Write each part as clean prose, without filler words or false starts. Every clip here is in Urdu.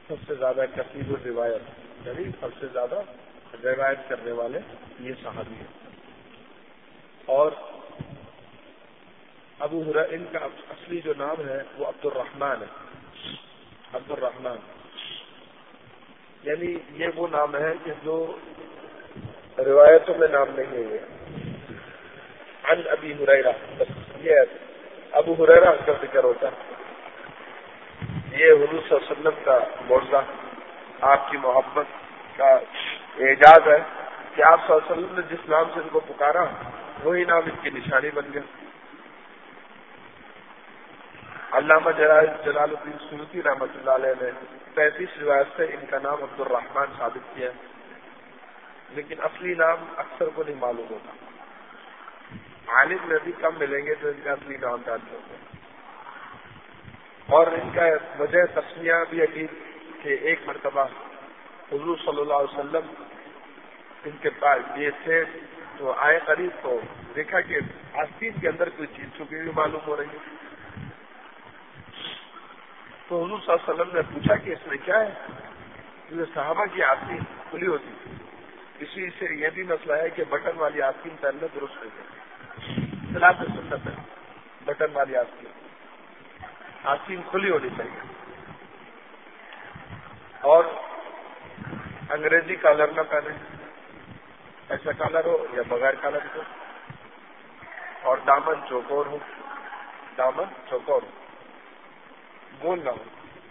سب سے زیادہ کثیر الروایت یعنی سب سے زیادہ روایت کرنے والے یہ صحابی ہیں. اور ابو ہریرہ ان کا اصلی جو نام ہے وہ عبد الرحمن ہے. عبد الرحمن یعنی یہ وہ نام ہے کہ جو روایتوں میں نام نہیں ہے. عن ابی ہریرہ بس یہ ابو ہریرہ کا ذکر ہوتا ہے. یہ حضور صلی اللہ علیہ وسلم کا معجزہ، آپ کی محبت کا اعجاز ہے کہ آپ صلی اللہ علیہ وسلم نے جس نام سے ان کو پکارا وہی نام ان کی نشانی بن گیا. علامہ جلال الدین سیوطی رحمۃ اللہ علیہ نے 35 روایت سے ان کا نام عبد الرحمن ثابت کیا، لیکن اصلی نام اکثر کو نہیں معلوم ہوتا. عالم میں بھی کم ملیں گے جو ان کا اصلی نام جانتے ہوتے ہیں. اور ان کا وجہ تسمیہ بھی عجیب کہ ایک مرتبہ حضور صلی اللہ علیہ وسلم ان کے پاس یہ تھے تو آئے قریب تو دیکھا کہ آستین کے اندر کوئی چیز چھپی ہوئی معلوم ہو رہی ہے. تو حضور صلی اللہ علیہ وسلم نے پوچھا کہ اس میں کیا ہے؟ کیونکہ صحابہ کی آستین کھلی ہوتی تھی. اسی سے یہ بھی مسئلہ ہے کہ بٹن والی آستین پہننا درست نہیں ہے. خلاف سنت ہے بٹن والی آستین کھلی ہونی چاہیے. اور انگریزی کالر نہ پہنے، ایسا کالر ہو یا بغیر کالر ہو. اور دامن چوکور ہو، دامن چوکور ہو، گول نہ ہو.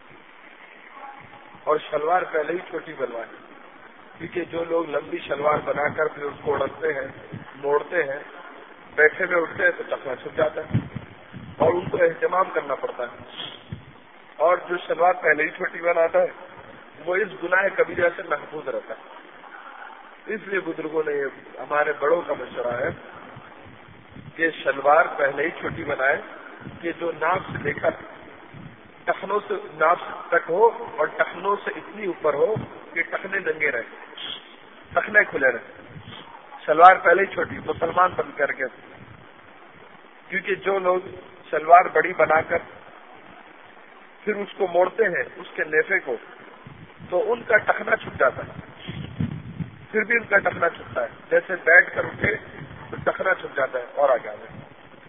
اور شلوار پہلے ہی چھوٹی بنوائے، کیونکہ جو لوگ لمبی شلوار بنا کر پھر اس کو اڑتے ہیں، موڑتے ہیں، بیٹھے میں اٹھتے ہیں تو ٹخنا چھپ جاتا ہے اور ان کو اہتمام کرنا پڑتا ہے. اور جو شلوار پہلے ہی چھوٹی بناتا ہے وہ اس گناہ کبیرہ سے محفوظ رہتا ہے. اس لیے بزرگوں نے ہمارے بڑوں کا مشورہ ہے کہ شلوار پہلے ہی چھوٹی بنائے کہ جو ناف سے لے کر ٹخنوں سے ناف تک ہو اور ٹخنوں سے اتنی اوپر ہو کہ ٹخنے ننگے رہے، ٹخنے کھلے رہے. شلوار پہلے ہی چھوٹی مسلمان بن کر کے، کیونکہ جو لوگ شلوار بڑی بنا کر پھر اس کو موڑتے ہیں اس کے نیفے کو تو ان کا ٹخنا چھپ جاتا ہے. پھر بھی ان کا ٹخنا چھپتا ہے، جیسے بیٹھ کر اٹھے تو ٹخنا چھپ جاتا ہے اور آگے آگے.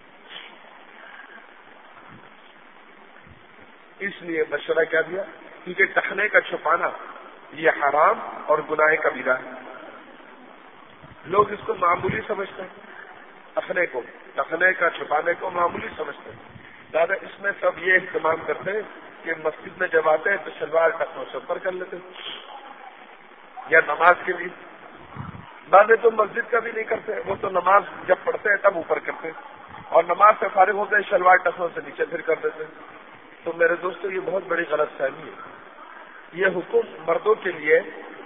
اس لیے مشورہ کیا دیا؟ کیونکہ ٹخنے کا چھپانا یہ حرام اور گناہ کبیرہ ہے. لوگ اس کو معمولی سمجھتے ہیں، ٹخنے کا چھپانے کو معمولی سمجھتے ہیں. زیادہ اس میں سب یہ اہتمام کرتے ہیں کہ مسجد میں جب آتے ہیں تو شلوار ٹخنوں سے اوپر کر لیتے ہیں، یا نماز کے لیے. بعض تو مسجد کا بھی نہیں کرتے، وہ تو نماز جب پڑھتے ہیں تب اوپر کرتے ہیں، اور نماز سے فارغ ہوتے ہیں شلوار ٹخنوں سے نیچے پھر کر دیتے ہیں. تو میرے دوستو یہ بہت بڑی غلط فہمی ہے. یہ حکم مردوں کے لیے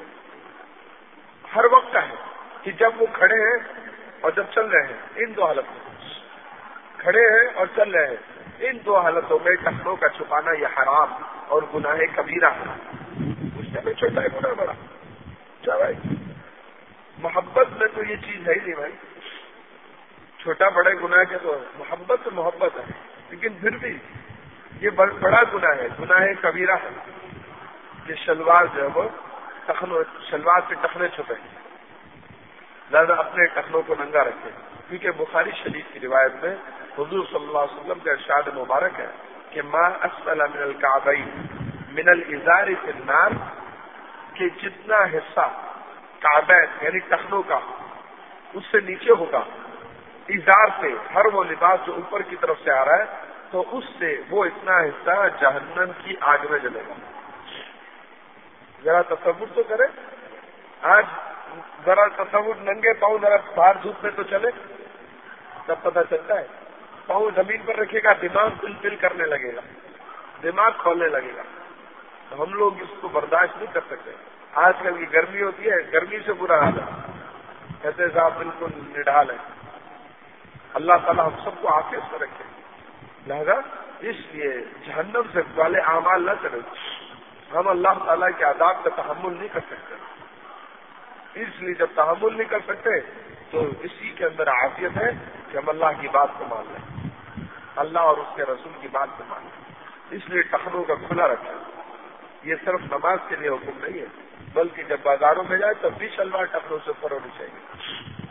ہر وقت کا ہے کہ جب وہ کھڑے ہیں اور جب چل رہے ہیں، ان دو حالتوں میں کھڑے ہیں اور چل رہے ہیں، ان دو حالتوں میں ٹخنوں کا چھپانا یہ حرام اور گناہ کبیرہ ہے. اس میں چھوٹا ہے گناہ بڑا کیا بھائی؟ محبت میں تو یہ چیز ہے ہی نہیں بھائی. چھوٹا بڑے گناہ کے تو محبت ہے، لیکن پھر بھی یہ بڑا گناہ ہے، گناہ کبیرہ ہے کہ شلوار جو ہے وہ شلوار سے ٹخنے چھپے. لہذا اپنے ٹخنوں کو ننگا رکھے، کیونکہ بخاری شریف کی روایت میں حضور صلی اللہ علیہ وسلم کا ارشاد مبارک ہے کہ ما اسفل من الکعبین من الازار فی النار، کہ جتنا حصہ کعبین یعنی ٹخنوں کا اس سے نیچے ہوگا، ازار سے ہر وہ لباس جو اوپر کی طرف سے آ رہا ہے تو اس سے وہ اتنا حصہ جہنم کی آگ میں جلے گا. ذرا تصور تو کرے، آج ذرا تصور، ننگے پاؤں ذرا باہر دھوپ میں تو چلے تب پتہ چلتا ہے. پاؤں زمین پر رکھے گا، دماغ پل پل کرنے لگے گا، دماغ کھولنے لگے گا. تو ہم لوگ اس کو برداشت نہیں کر سکتے. آج کل کی گرمی ہوتی ہے، گرمی سے برا حال ہے، کہتے صاحب بالکل نڈھال ہے. اللہ تعالیٰ ہم سب کو عافیت سے رکھے. لہذا اس لیے جہنم سے والے اعمال نہ کریں. ہم اللہ تعالیٰ کے عذاب کا تحمل نہیں کر سکتے. اس لیے جب تحمل نہیں کر سکتے تو اسی کے اندر عافیت ہے کہ ہم اللہ کی بات کو مان لیں، اللہ اور اس کے رسول کی بات کو مان لیں. اس لیے ٹخنوں کا کھلا رکھیں. یہ صرف نماز کے لیے حکم نہیں ہے، بلکہ جب بازاروں میں جائے تب بھی شلوار ٹخنوں سے اوپر ہونی چاہیے۔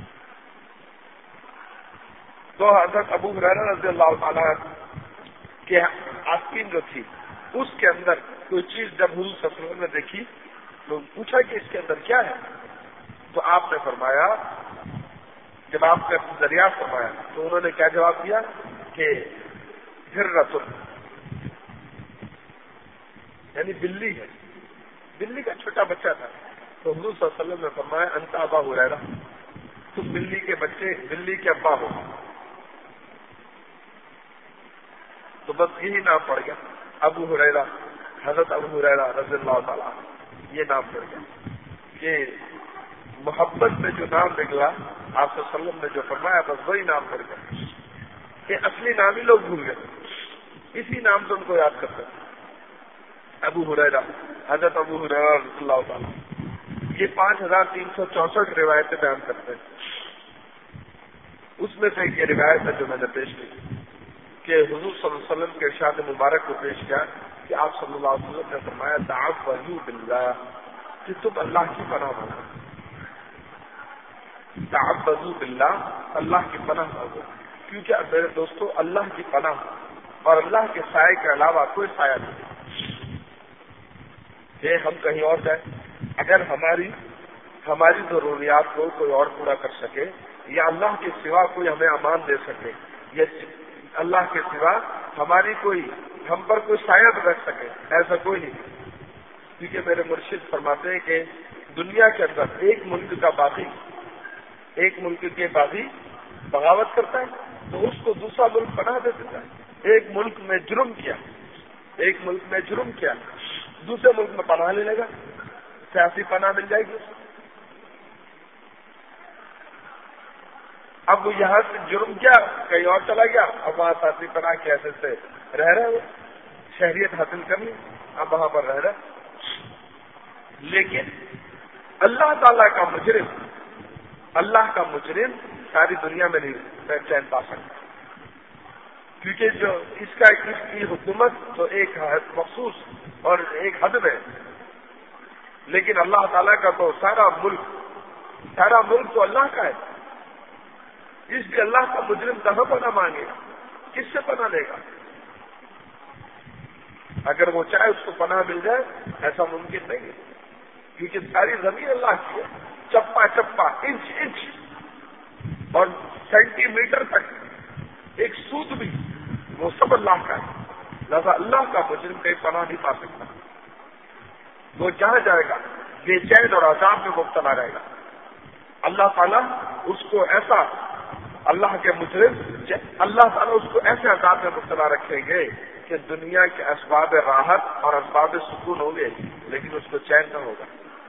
تو حضرت ابو ہریرہ رضی اللہ تعالیٰ کے آستین جو تھی اس کے اندر کوئی چیز جب حضور صلی اللہ علیہ وسلم نے دیکھی تو پوچھا کہ اس کے اندر کیا ہے، تو آپ نے فرمایا، جب آپ نے ذریعہ فرمایا تو انہوں نے کیا جواب دیا کہ ہرۃ، یعنی بلی ہے، بلی کا چھوٹا بچہ تھا۔ تو حضور صلی اللہ علیہ وسلم نے فرمایا انت ابا ہریرہ، تم بلی کے بچے، بلی کے ابا ہو۔ تو بس یہی نام پڑ گیا ابو ہریرہ، حضرت ابو ہریرہ رضی اللہ تعالیٰ، یہ نام پڑ گیا کہ محبت میں جو نام نکلا آپ صلی اللہ علیہ وسلم نے جو فرمایا بس وہی نام پڑ گیا کہ اصلی نام ہی لوگ بھول گئے، اسی نام سے ان کو یاد کرتے ابو ہریرہ، حضرت ابو ہریرہ رضی اللہ تعالیٰ۔ یہ 5364 روایتیں بیان کرتے ہیں، اس میں سے یہ روایت ہے جو میں نے پیش کی کہ حضور صلی اللہ علیہ وسلم کے ارشاد مبارک کو پیش کیا کہ آپ صلی اللہ علیہ وسلم نے فرمایا تعوذوا باللہ، کہ تم اللہ کی پناہ مانگو، تعوذوا باللہ، اللہ کی پناہ مانگو، کیونکہ اب میرے دوستو اللہ کی پناہ اور اللہ کے سائے کے علاوہ کوئی سایہ نہیں کہ ہم کہیں اور جائیں، اگر ہماری ضروریات کو کوئی اور پورا کر سکے یا اللہ کے سوا کوئی ہمیں امان دے سکے یا اللہ کے سوا ہم پر کوئی سایہ رکھ سکے، ایسا کوئی نہیں، کیونکہ میرے مرشد فرماتے ہیں کہ دنیا کے اندر ایک ملک کے باغی بغاوت کرتا ہے تو اس کو دوسرا ملک پناہ دے دیتا ہے، ایک ملک میں جرم کیا دوسرے ملک میں پناہ لے لے گا، سیاسی پناہ مل جائے گی۔ اب وہ یہاں سے جرم کیا کہیں اور چلا گیا، اب وہاں سیاسی پناہ کی حیثیت سے رہ رہے، وہ شہریت حاصل کر لی، اب وہاں پر رہ رہے، لیکن اللہ تعالیٰ کا مجرم ساری دنیا میں نہیں چین پا سکتا، کیونکہ جو اس کی حکومت تو ایک مخصوص اور ایک حد میں، لیکن اللہ تعالیٰ کا تو سارا ملک تو اللہ کا ہے، اس لیے اللہ کا مجرم کہاں پناہ مانگے گا، کس سے پناہ لے گا؟ اگر وہ چاہے اس کو پناہ مل جائے ایسا ممکن نہیں ہے، کیونکہ ساری زمین اللہ کی ہے، چپا چپا، انچ اور سینٹی میٹر تک ایک سوت بھی وہ سب اللہ کا ہے، لہذا اللہ کا مجرم کہیں پناہ نہیں پا سکتا، وہ جہاں جائے گا بے چین اور عذاب میں مبتلا رہے گا۔ اللہ تعالیٰ اس کو ایسا اللہ تعالیٰ اس کو ایسے عذاب میں مبتلا رکھیں گے کہ دنیا کے اسباب راحت اور اسباب سکون ہوں گے لیکن اس کو چین نہ ہوگا،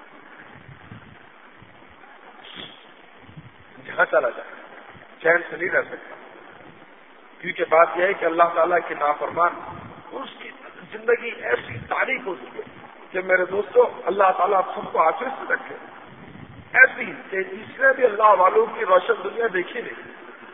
جہاں چلا جائے چین سے نہیں رہ سکتا، کیونکہ بات یہ ہے کہ اللہ تعالیٰ کے نافرمان اس کی زندگی ایسی تاریخ ہوتی ہے کہ میرے دوستو اللہ تعالیٰ آپ سب کو حافظ سے رکھے، ایسی کہ جس نے بھی اللہ والوں کی روشن دنیا دیکھی نہیں،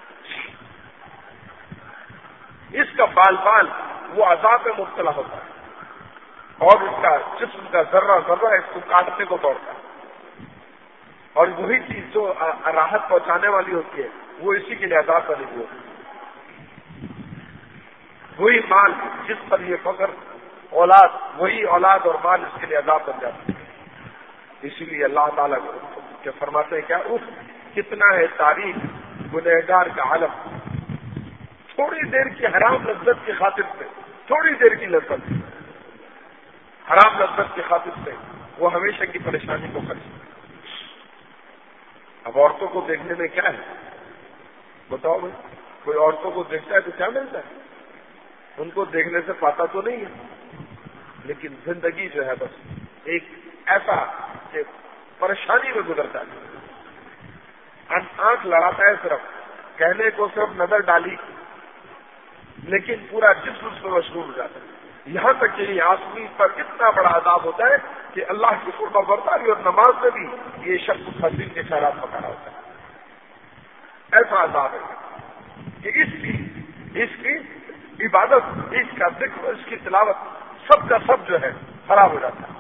اس کا بال وہ عذاب میں مبتلا ہوتا ہے اور اس کا جسم کا ذرہ اس کو کاٹنے کو دوڑتا ہے، اور وہی چیز جو راحت پہنچانے والی ہوتی ہے وہ اسی کے لیے عذاب بنی ہوئی ہوتی ہے، وہی مال جس پر یہ فخر وہی اولاد اور مال اس کے لیے عذاب بن جاتا ہے، اسی لیے اللہ تعالیٰ کے فرماتے ہیں کیا کتنا ہے تاریخ گنہگار کا عالم، تھوڑی دیر کی حرام لذت کی خاطر سے، تھوڑی دیر کی لذت حرام لذت کی خاطر سے وہ ہمیشہ کی پریشانی کو کرتی۔ اب عورتوں کو دیکھنے میں کیا ہے بتاؤ بھائی، کوئی عورتوں کو دیکھتا ہے تو کیا ملتا ہے؟ ان کو دیکھنے سے پاتا تو نہیں ہے، لیکن زندگی جو ہے بس ایک ایسا کہ پریشانی میں گزرتا ہے، آنکھ لڑاتا ہے، صرف کہنے کو صرف نظر ڈالی لیکن پورا جسم اس میں مشغول ہو جاتا ہے، یہاں تک کہ یہ آسمی پر اتنا بڑا عذاب ہوتا ہے کہ اللہ کی فرما برداری اور نماز میں بھی یہ شخص حدیث کے خیرات پکڑا ہوتا ہے، ایسا عذاب ہے کہ اس کی عبادت، اس کا ذکر، اس کی تلاوت سب کا سب جو ہے خراب ہو جاتا ہے.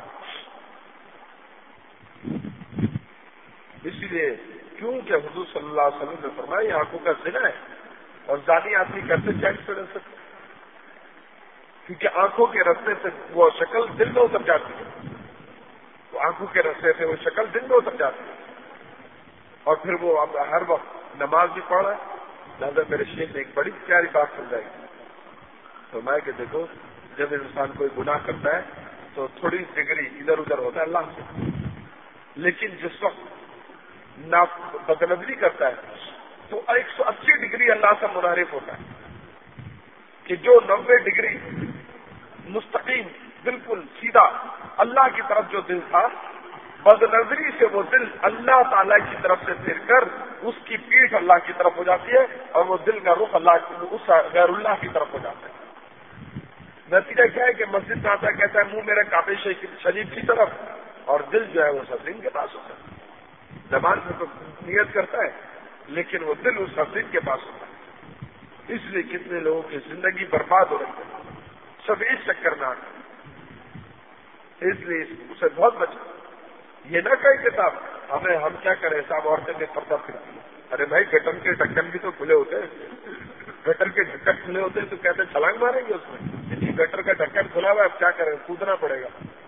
اسی لیے کیونکہ حضور صلی اللہ علیہ وسلم نے فرمایا یہ آنکھوں کا زنا ہے, اور زانی آدمی کیسے چین سے رہ سکتے, کیونکہ آنکھوں کے رستے سے وہ شکل دل میں اتر جاتی ہے, تو آنکھوں کے رستے سے وہ شکل دل میں اتر جاتی ہے, اور پھر وہ اب ہر وقت نماز بھی پڑھ رہا ہے. لہٰذا میرے شیخ نے ایک بڑی پیاری بات سمجھائی, تو میں کہ دیکھو جب انسان کوئی گناہ کرتا ہے تو تھوڑی ڈگری ادھر ادھر ہوتا ہے اللہ سے, لیکن جس وقت بدنظری کرتا ہے تو 180 ڈگری اللہ سے منحرف ہوتا ہے, کہ جو 90 ڈگری مستقیم بالکل سیدھا اللہ کی طرف جو دل تھا, بدنظری سے وہ دل اللہ تعالیٰ کی طرف سے پھر کر اس کی پیٹھ اللہ کی طرف ہو جاتی ہے, اور وہ دل کا رخ اس غیر اللہ کی طرف ہو جاتا ہے. نتیجہ کیا ہے کہ مسجد میں آتا کہتا ہے منہ میرا کعبہ شریف کی طرف, اور دل جو ہے وہ سرزین کے پاس ہوتا ہے. زبان میں تو نیت کرتا ہے لیکن وہ دل اس سرزین کے پاس ہوتا ہے. اس لیے کتنے لوگوں کی زندگی برباد ہو رہی ہے, سب اس چکر میں آ گئے. اس لیے اسے بہت بچا. یہ نہ کہے کہ صاحب ہم کیا کریں, صاحب عورتیں میں پردہ پھرتی ہیں. ارے بھائی گٹر کے ڈھکن بھی تو کھلے ہوتے ہیں, گٹر کے ڈھکن کھلے ہوتے ہیں تو کہتے ہیں چھلانگ ماریں گے اس میں, گٹر کا ڈھکن کھلا ہوا ہے اب کیا کریں, کودنا پڑے گا.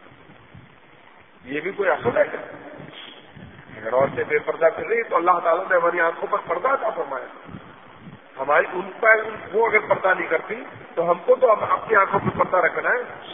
یہ بھی کوئی اصل ہے کیا؟ اگر عورتیں بے پردہ کر رہی تو اللہ تعالیٰ نے ہماری آنکھوں پر پردہ عطا فرمایا. ہماری وہ اگر پردہ نہیں کرتی تو ہم کو تو اپنی آنکھوں پر پردہ رکھنا ہے,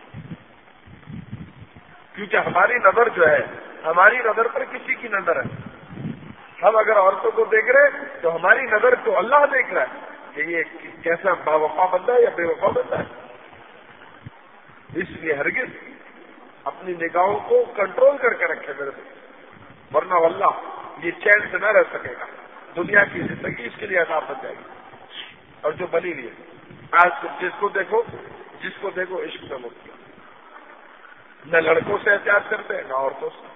کیونکہ ہماری نظر جو ہے ہماری نظر پر کسی کی نظر ہے. ہم اگر عورتوں کو دیکھ رہے تو ہماری نظر کو اللہ دیکھ رہا ہے کہ یہ کیسا باوفا بندہ ہے یا بے وفا بندہ ہے. اس لیے ہرگز اپنی نگاہوں کو کنٹرول کر کے رکھے میرے سے, ورنہ واللہ یہ چین سے نہ رہ سکے گا. دنیا کی زندگی اس کے لیے عذاب بن جائے گی, اور جو بنی ہوئی ہے آج جس کو دیکھو عشق میں مبتلا. نہ لڑکوں سے احتیاط کرتے ہیں نہ عورتوں سے.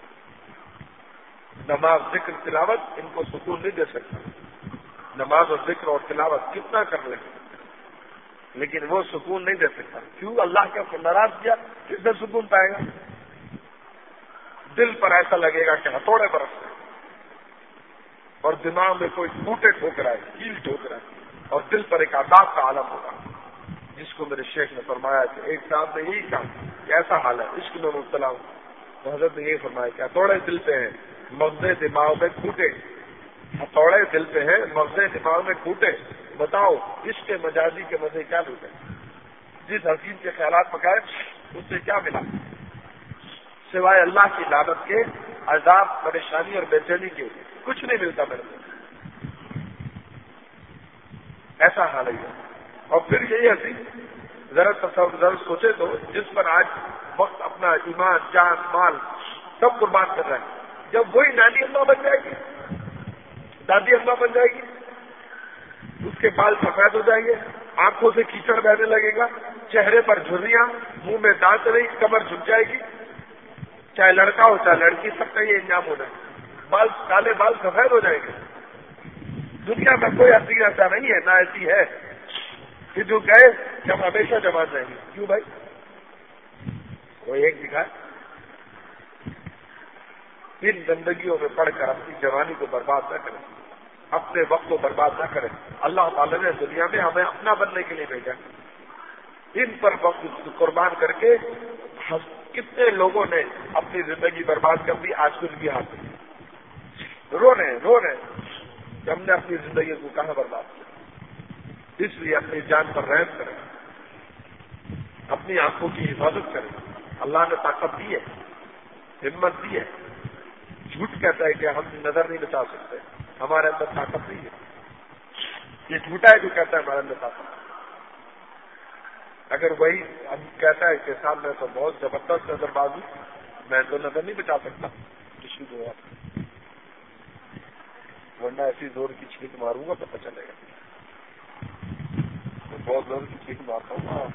نماز ذکر تلاوت ان کو سکون نہیں دے سکتا. نماز اور ذکر اور تلاوت کتنا کر لیں لیکن وہ سکون نہیں دے سکتا. کیوں؟ اللہ کے ناراض کیا, کس سے سکون پائے گا؟ دل پر ایسا لگے گا کہ ہتھوڑے برس رہے, اور دماغ میں کوئی ٹوٹے ٹھوک رہا ہے, کیل ٹھوک رہا ہے, اور دل پر ایک عذاب کا عالم ہوگا. جس کو میرے شیخ نے فرمایا کہ ایک صاحب نے یہی کہا کہ ایسا حال ہے عشق میں مبتلا ہوں, تو حضرت نے یہی فرمایا کہ ہتھوڑے دل پہ ہیں مغزے دماغ میں کھوٹے, ہتھوڑے دل پہ ہیں مغزے دماغ میں کھوٹے. بتاؤ عشق مجازی کے مزے کیا لوٹے, جس حسین کے خیالات پکائے اس سے کیا ملا سوائے اللہ کی لعنت کے, عذاب, پریشانی اور بے چینی کے کچھ نہیں ملتا میرے کو. ایسا حال ہے. اور پھر یہی حسین ذرا سوچے تو جس پر آج وقت اپنا ایمان, جان, مال سب قربان کر رہا ہے, جب وہی نانی اماں بن جائے گی, دادی اماں بن جائے گی, اس کے بال سفید ہو جائیں گے, آنکھوں سے کیچڑ بہنے لگے گا, چہرے پر جھریاں, منہ میں دانت نہیں, کمر جھک جائے گی, چاہے لڑکا ہو چاہے لڑکی سب کا یہ انجام ہونا ہے. بال کالے بال سفید ہو جائیں گے. دنیا میں کوئی حسین ایسا نہیں ہے, نہ ایسی ہے کہ جو کہے کہ ہم ہمیشہ جوان رہیں گے. کیوں بھائی؟ وہ ایک دکھائے. ان زندگیوں میں پڑھ کر اپنی جوانی کو برباد نہ کریں, اپنے وقت کو برباد نہ کریں. اللہ تعالیٰ نے دنیا میں ہمیں اپنا بننے کے لیے بھیجا. ان پر وقت قربان کر کے کتنے لوگوں نے اپنی زندگی برباد کر دی, آج کچھ بھی حاصل رو رہے کہ ہم نے اپنی زندگی کو کہاں برباد کیا. اس لیے اپنی جان پر رحم کریں, اپنی آنکھوں کی حفاظت کریں. اللہ نے طاقت دی ہے, ہمت دی ہے. جھوٹ کہتا ہے کہ ہم نظر نہیں بچا سکتے, ہمارے اندر طاقت نہیں ہے. یہ جھوٹا ہے جو کہتا ہے ہمارے اندر طاقت. اگر وہی ہم کہتا ہے کہ صاحب میں تو بہت زبردست نظر باز ہوں, میں تو نظر نہیں بچا سکتا, کسی کو ورنہ ایسی زور کی چھینک ماروں گا پتہ چلے گا. بہت زور کی چھینک مارتا ہوں.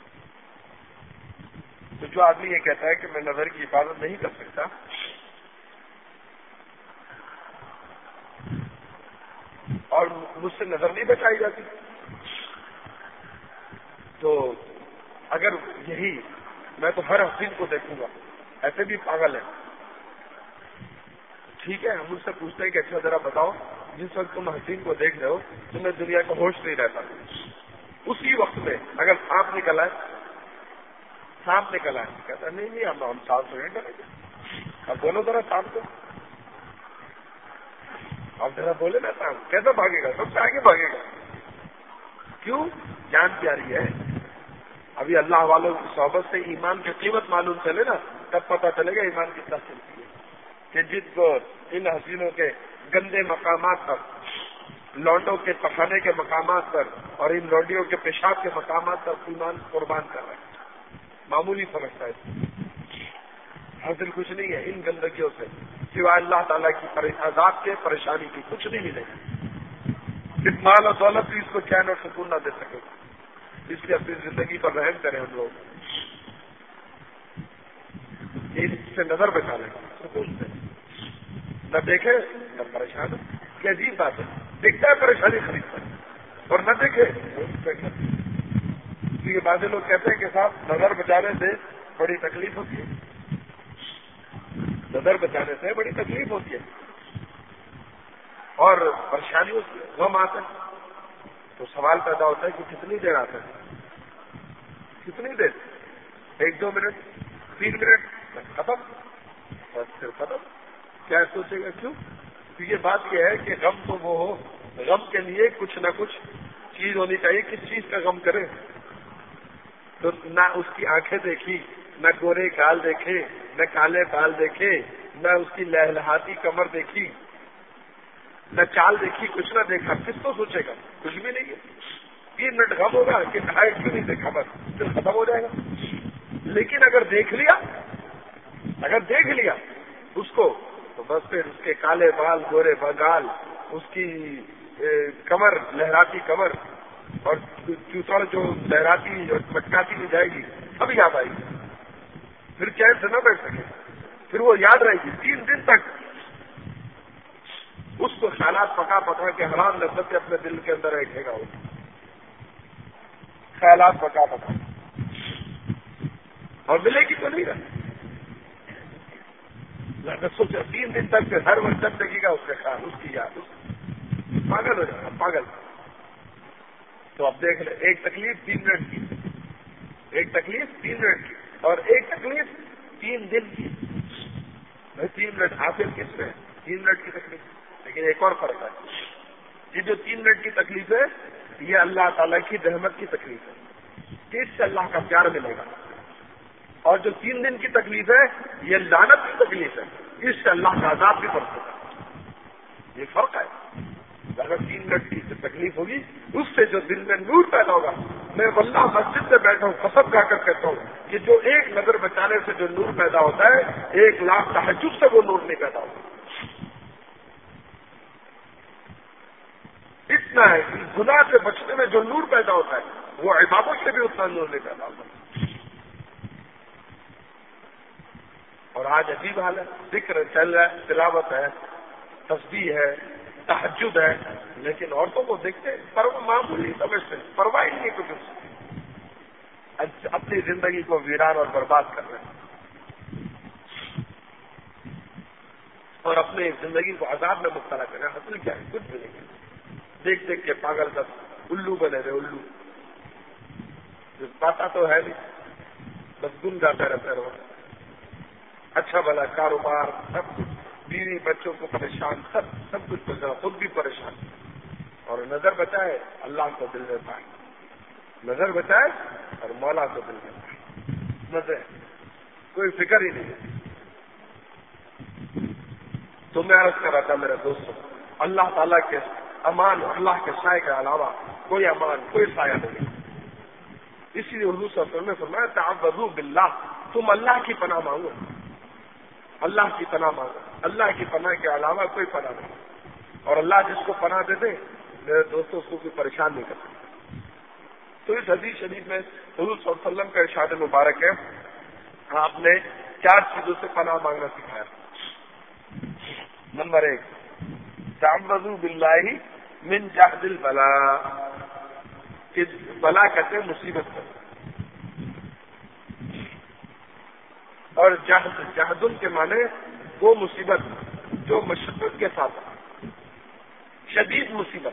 تو جو آدمی یہ کہتا ہے کہ میں نظر کی حفاظت نہیں کر سکتا, مجھ سے نظر نہیں بچائی جاتی. تو اگر یہی میں تو ہر حسین کو دیکھوں گا، ایسے بھی پاگل ہے. ٹھیک ہے، ہم مجھ سے پوچھتے ہیں کہ اچھا ذرا بتاؤ، جس وقت تم حسین کو دیکھ رہے ہو تمہیں دنیا کا ہوش نہیں رہتا، اسی وقت میں اگر سانپ نکل آئے، کہتا نہیں ہم سانپ سے نہیں ڈریں گے. اب بولو ذرا سانپ کو، اب ذرا بولے نا سانپ کیسے بھاگے گا؟ سب سے آگے بھاگے گا. کیوں؟ جان پیاری ہے. ابھی اللہ والوں کی صحبت سے ایمان کی قیمت معلوم چلے نا، تب پتہ چلے گا ایمان کتنا چلتی ہے. کہ جن کو ان حسینوں کے گندے مقامات پر، لونڈوں کے پخانے کے مقامات پر اور ان لونڈیوں کے پیشاب کے مقامات پر ایمان قربان کر رہے ہیں، معمولی سمجھتا ہے. حاصل کچھ نہیں ہے ان گندگیوں سے سوائے اللہ تعالیٰ کی عذاب کے، پریشانی کی، کچھ نہیں ملے گا. اس مال اور دولت بھی اس کو چین اور سکون نہ دے سکے. اس لیے اپنی زندگی پر رحم کریں ہم لوگ، اس سے نظر بچا لیں سکون سے. نہ دیکھے نہ پریشان. یہ عجیب بات ہے، دیکھتا ہے پریشانی خریدتا ہے اور نہ دیکھے. یہ بعض لوگ کہتے ہیں کہ صاحب نظر بچانے سے بڑی تکلیف ہوتی ہے، نظر بچانے سے بڑی تکلیف ہوتی ہے اور پریشانی ہوتی ہے، غم آتا ہے. تو سوال پیدا ہوتا ہے کہ کتنی دیر آتا ہے، کتنی دیر؟ 1-2 منٹ، 3 منٹ، ختم، بس پھر ختم. کیا سوچے گا؟ کیوں؟ تو یہ بات یہ ہے کہ غم تو وہ ہو، غم کے لیے کچھ نہ کچھ چیز ہونی چاہیے. کس چیز کا غم کرے؟ تو نہ اس کی آنکھیں دیکھی، نہ گورے گال دیکھے، نہ کالے بال دیکھے، نہ اس کی لہلہاتی کمر دیکھی، نہ چال دیکھی، کچھ نہ دیکھا. کس کو سوچے گا؟ کچھ بھی نہیں ہے. 3 منٹ غم ہوگا کہ کھائے کیوں نہیں دیکھا، بس پھر ختم ہو جائے گا. لیکن اگر دیکھ لیا اس کو، تو بس پھر اس کے کالے بال، گورے بگال، اس کی کمر، لہراتی کمر اور چوتڑ جو لہراتی اور مٹکاتی نہیں جائے گی، اب یاد آئے گی. پھر چین سے نہ بیٹھ سکے، پھر وہ یاد رہے گی 3 دن تک. اس کو خیالات پکا کے حرام لذت اپنے دل کے اندر رکھے گا. وہ خیالات پکا اور ملے گی تو نہیں رہے. سوچا 3 دن تک ہر وقت جب دیکھے گا اس کے خیال، اس کی یاد، پاگل ہو جائے گا، پاگل. تو اب دیکھ لیں، ایک تکلیف 3 منٹ کی، ایک تکلیف 3 منٹ کی، اور ایک تکلیف 3 دن کی. 3 منٹ حاصل کس میں؟ 3 منٹ کی تکلیف. لیکن ایک اور فرق ہے، یہ جو 3 منٹ کی تکلیف ہے یہ اللہ تعالیٰ کی رحمت کی تکلیف ہے کہ اس سے اللہ کا پیار ملے گا. اور جو 3 دن کی تکلیف ہے یہ لعنت کی تکلیف ہے، اس سے اللہ کا عذاب بھی پڑ سکتا ہے. یہ فرق ہے. اگر 3 منٹ کی تکلیف ہوگی اس سے جو دل میں نور پیدا ہوگا. میں واللہ مسجد میں بیٹھا ہوں، قسم کھا کر کہتا ہوں کہ جو ایک نظر بچانے سے جو نور پیدا ہوتا ہے 1 لاکھ تہجد سے وہ نور نہیں پیدا ہوتا. اتنا ہے کہ گناہ سے بچنے میں جو نور پیدا ہوتا ہے وہ عبادت سے بھی اتنا نور نہیں پیدا ہوتا. اور آج عجیب حال ہے، ذکر چل رہا ہے، تلاوت ہے، تسبیح ہے، تہجد ہے، لیکن عورتوں کو دیکھتے معمولی سمجھتے، پرواہ ہی نہیں کچھ. اپنی زندگی کو ویران اور برباد کر رہے ہیں اور اپنی زندگی کو عذاب میں مبتلا کر رہے ہیں. حاصل کیا ہے؟ کچھ بھی نہیں. دیکھ دیکھ کے پاگل سب الو بنے رہے، الو. پاتا تو ہے نہیں، بس گن جاتے رہتے رہو. اچھا بھلا کاروبار، سب کچھ، بیوی بچوں کو پریشان، سب کچھ پریشان، خود بھی پریشان. اور نظر بچائے اللہ کو دل میں پائے، نظر بچائے اور مولا کو دل میں پائے. نظر کوئی فکر ہی نہیں. تو میں عرض کر رہا تھا میرے دوستوں، اللہ تعالیٰ کے امان اور اللہ کے سائے کے علاوہ کوئی امان، کوئی سایہ نہیں. اسی لیے حضور صلی اللہ علیہ وسلم نے فرمایا تعوذوا باللہ، تم اللہ کی پناہ مانگو، اللہ کی پناہ مانگو. اللہ کی پناہ کے علاوہ کوئی پناہ نہیں. اور اللہ جس کو پناہ دے دے میرے دوستوں اس کو کوئی پریشان نہیں کر سکتا. تو اس حدیث شریف میں حضور صلی اللہ علیہ وسلم کا ارشاد مبارک ہے، آپ نے 4 چیزوں سے پناہ مانگنا سکھایا. نمبر 1 تعوذوا باللہ من جہد البلا، کہ بلا کہتے ہیں مصیبت کو، اور جہدن کے معنی وہ مصیبت جو مشقت کے ساتھ ہے، شدید مصیبت،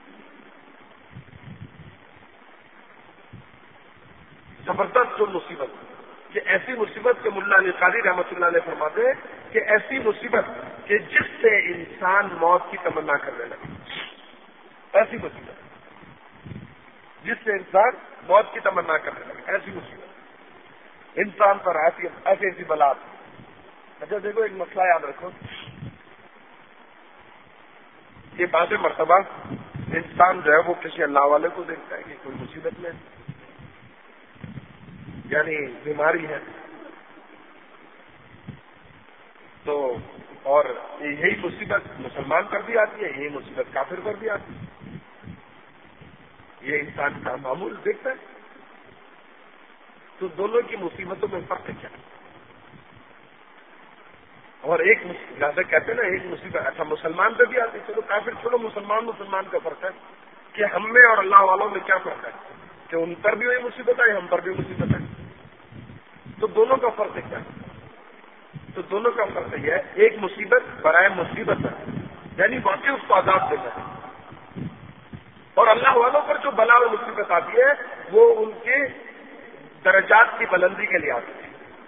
زبردست جو مصیبت، کہ ایسی مصیبت کہ ملا علی قاری رحمۃ اللہ علیہ فرماتے ہیں کہ ایسی مصیبت کہ جس سے انسان موت کی تمنا کرنے لگے، ایسی مصیبت جس سے انسان موت کی تمنا کرنے لگے، ایسی مصیبت انسان پر ایسی ایسی بلات۔ اچھا دیکھو ایک مسئلہ یاد رکھو، یہ بعض مرتبہ انسان جو ہے وہ کسی اللہ والے کو دیکھتا ہے کہ کوئی مصیبت میں یعنی بیماری ہے، تو اور یہی مصیبت مسلمان پر بھی آتی ہے، یہی مصیبت کافر پر بھی آتی ہے، یہ انسان کا معمول دیکھتا ہے، تو دونوں کی مصیبتوں میں فرق کیا ہے؟ اور ایک جیسے کہتے ہیں نا ایک مصیبت اچھا مسلمان پہ بھی آتی ہے، چلو کافر چھوڑو، مسلمان کا فرق ہے کہ ہم میں اور اللہ والوں میں کیا فرق ہے کہ ان پر بھی وہی مصیبت ہے، ہم پر بھی مصیبت ہے، تو دونوں کا فرق کیا ہے؟ تو دونوں کا فرق یہ ہے، ایک مصیبت برائے مصیبت ہے، یعنی واقعی اس کو عذاب دینا ہے، اور اللہ والوں پر جو بلا و مصیبت آتی ہے وہ ان کے درجات کی بلندی کے لیے آتی ہے،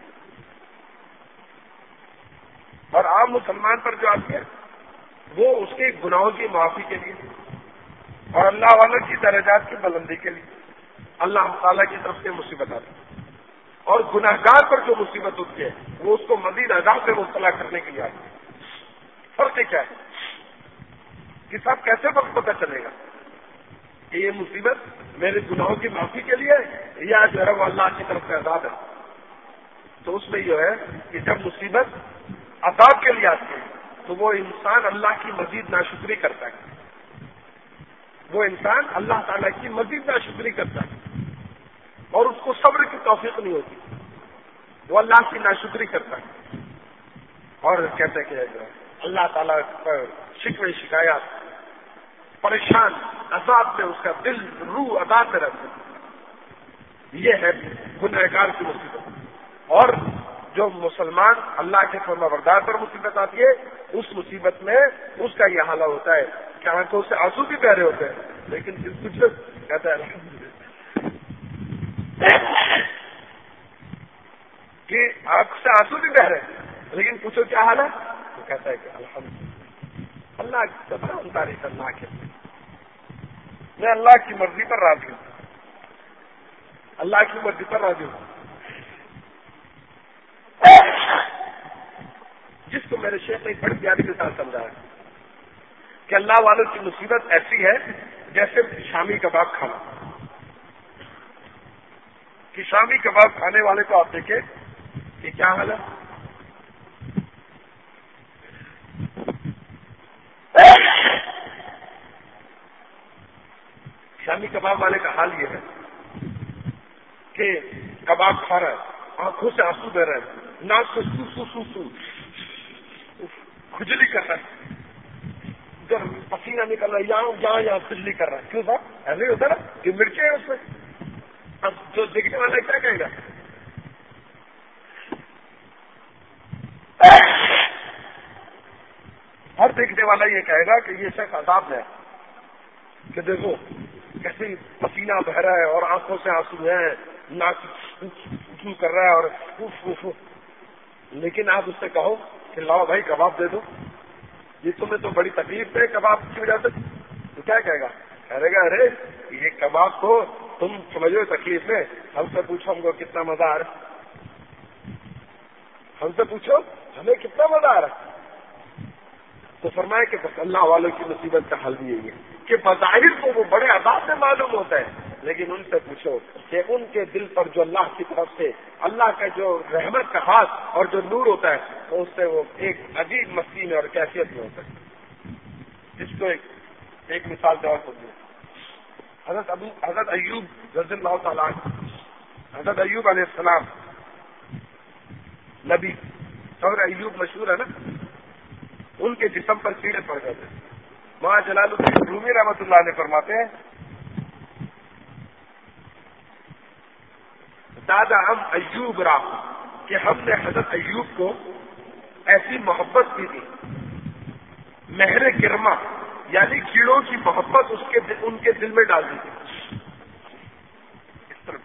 اور عام مسلمان پر جو آتی ہے وہ اس کے گناہوں کی معافی کے لیے اور اللہ والوں کی درجات کی بلندی کے لیے اللہ تعالیٰ کی طرف سے مصیبت آتی ہے، اور گناہگار پر جو مصیبت ہوتی ہے وہ اس کو مزید عذاب سے مبتلا کرنے کے لیے آتی ہے۔ فرق کیا ہے کہ صاحب کیسے فرق پتہ چلے گا کہ یہ مصیبت میرے گناہوں کی معافی کے لیے ہے یا جو ہے وہ اللہ کی طرف سے عذاب ہے؟ تو اس میں یہ ہے کہ جب مصیبت عذاب کے لیے آتی ہے تو وہ انسان اللہ کی مزید ناشکری کرتا ہے، وہ انسان اللہ تعالیٰ کی مزید ناشکری کرتا ہے اور اس کو صبر کی توفیق نہیں ہوتی، وہ اللہ کی ناشکری کرتا ہے اور کہتے ہیں کہ اللہ تعالیٰ پر شکوے شکایات، پریشان، عذاب میں اس کا دل روح عذاب میں رہتا ہے، یہ ہے گنہگار کی مصیبت۔ اور جو مسلمان اللہ کے فرما بردار پر مصیبت آتی ہے اس مصیبت میں اس کا یہ حال ہوتا ہے کہ آنکھوں سے آنسو بھی بہ رہے ہوتے ہیں لیکن کچھ کہتا ہے کہ آنکھ سے آنسو بھی بہ رہے ہیں لیکن پوچھو کیا حال ہے، وہ کہتا ہے کہ الحمدللہ، اللہ کی تعریف اللہ کے، میں اللہ کی مرضی پر راضی ہوں، اللہ کی مرضی پر راضی ہوں۔ جس کو میرے شیخ نے بڑی پیاری کے ساتھ سمجھایا کہ اللہ والوں کی مصیبت ایسی ہے جیسے شامی کباب کھانا، کہ شامی کباب کھانے والے کو آپ دیکھیں کہ کیا حال ہے، شامی کباب والے کا حال یہ ہے کہ کباب کھا رہا ہے، آنکھوں سے آنسو بہ رہے ہیں، ناک سے سو سو سو سو کھجلی کر رہا ہے، ادھر پسینہ نکل رہا ہے، یہاں کھجلی کر رہا ہے، کیوں صاحب ایسے ہی ہوتا نا کہ مرچیں ہیں اس میں، اب جو دیکھنے والا کیا کہے گا، ہر دیکھنے والا یہ کہے گا کہ یہ شخص عذاب میں ہے، کہ دیکھو کیسے پسینہ بہ رہا ہے اور آنکھوں سے آنسو ہیں، ناک کر رہا ہے اور لیکن آپ اس سے کہو کہ لاؤ بھائی کباب دے دو، یہ تمہیں تو بڑی تکلیف ہے کباب کی وجہ سے، تو کیا کہے گا، کہے گا ارے یہ کباب کو تم سمجھو تکلیف ہے، ہم سے پوچھو ہم کو کتنا مزہ آ رہا ہے، ہم سے پوچھو ہمیں کتنا مزہ آ رہا ہے۔ تو فرمائے کہ بس اللہ والوں کی مصیبت کا حل بھی یہی ہے کہ بظاہر کو وہ بڑے عذاب سے معلوم ہوتا ہے لیکن ان سے پوچھو کہ ان کے دل پر جو اللہ کی طرف سے اللہ کا جو رحمت کا ہاتھ اور جو نور ہوتا ہے تو اس سے وہ ایک عجیب مستی میں اور کیفیت میں ہوتا ہے۔ جس کو ایک مثال دور کو دیا حضرت ایوب رضی اللہ تعالیٰ عنہ، حضرت ایوب علیہ السلام نبی، صبر ایوب مشہور ہے نا، ان کے جسم پر کیڑے پڑ گئے تھے وہاں جلال الدین رومی رحمۃ اللہ علیہ فرماتے ہیں دادا ہم ایوب را کہ ہم نے حضرت ایوب کو ایسی محبت کی تھی مہر کرما یعنی کیڑوں کی محبت ان کے دل میں ڈال دی تھی. اس طرح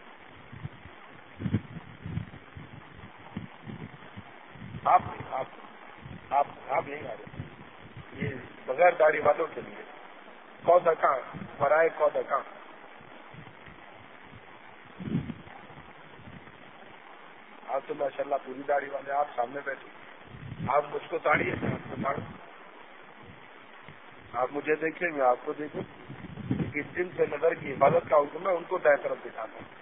آپ یہی آ رہے یہ بغیر داڑھی والوں کے لیے کودا کہاں برائے کودا کہاں. آپ تو ماشاء اللہ پوری داڑھی والے آپ سامنے بیٹھے آپ مجھ کو تاڑیے آپ کو تاڑو آپ مجھے دیکھیں میں آپ کو دیکھوں کس دن سے نظر کی عبادت کا حکم ہے ان کو دائیں طرف دکھاتا ہوں.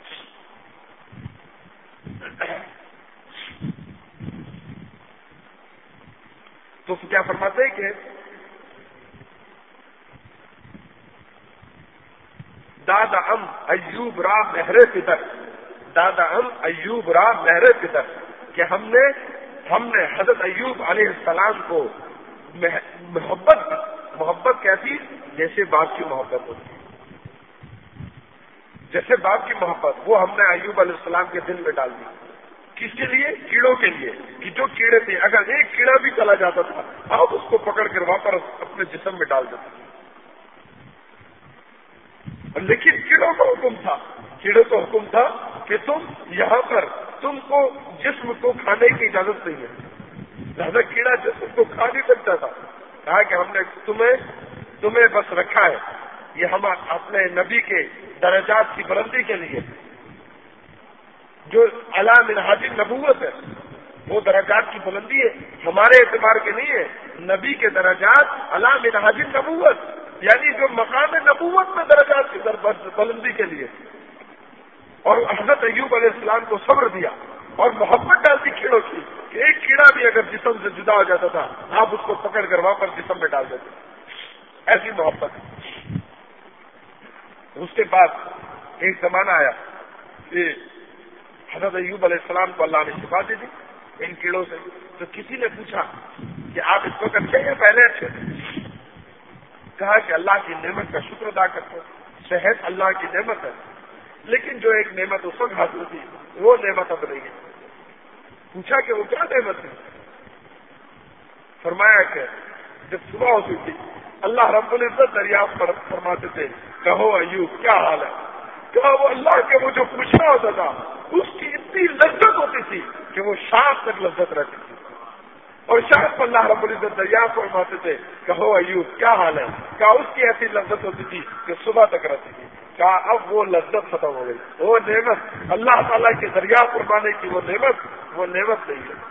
تو کیا فرماتے ہیں کہ دادا ام ایوب را مہر فطر دادا ام ایوب را مہر فطر کہ ہم نے حضرت ایوب علیہ السلام کو محبت کیسی جیسے باپ کی محبت ہوتی ہے جیسے باپ کی محبت وہ ہم نے ایوب علیہ السلام کے دل میں ڈال دی. کس کے لیے؟ کیڑوں کے لیے کہ جو کیڑے تھے اگر ایک کیڑا بھی چلا جاتا تھا آپ اس کو پکڑ کر واپس اپنے جسم میں ڈال دیتے. لیکن کیڑوں کا حکم تھا کہ تم یہاں پر تم کو جسم کو کھانے کی اجازت نہیں ہے. لہذا کیڑا جسم کو کھا نہیں سکتا تھا. کہا کہ ہم نے تمہیں بس رکھا ہے یہ ہم اپنے نبی کے درجات کی بلندی کے لیے جو اعلیٰ منہاج نبوت ہے وہ درجات کی بلندی ہے ہمارے اعتبار کے نہیں ہے. نبی کے درجات اعلیٰ منہاج نبوت یعنی جو مقام نبوت میں درجات کی بلندی کے لیے. اور حضرت ایوب علیہ السلام کو صبر دیا اور محبت ڈالتی کیڑوں کی کہ ایک کیڑا بھی اگر جسم سے جدا ہو جاتا تھا آپ اس کو پکڑ کر واپس جسم میں ڈال دیتے. ایسی محبت. اس کے بعد ایک زمانہ آیا کہ حضرت ایوب علیہ السلام کو اللہ نے شفا دی تھی ان کیڑوں سے. تو کسی نے پوچھا کہ آپ اس وقت اچھے ہیں پہلے اچھے تھے؟ کہا کہ اللہ کی نعمت کا شکر ادا کرتے صحت اللہ کی نعمت ہے لیکن جو ایک نعمت اس وقت حاصل تھی وہ نعمت اب نہیں ہے. پوچھا کہ وہ کیا نعمت ہے؟ فرمایا کہ جب صبح ہوتی تھی اللہ رب العزت دریافت فرماتے تھے کہو ایوب کیا حال ہے. کہا وہ اللہ کے وہ جو پوچھنا ہوتا تھا اس کی اتنی لذت ہوتی تھی کہ وہ شام تک لذت رہتی تھی. اور شام کو اللہ رب العزت دریافت فرماتے تھے کہو ایوب کیا حال ہے. کہا اس کی ایسی لذت ہوتی تھی کہ صبح تک رہتی تھی. کہا اب وہ لذت ختم ہو گئی. وہ نعمت اللہ تعالیٰ کے دریافت فرمانے کی وہ نعمت نہیں ہے.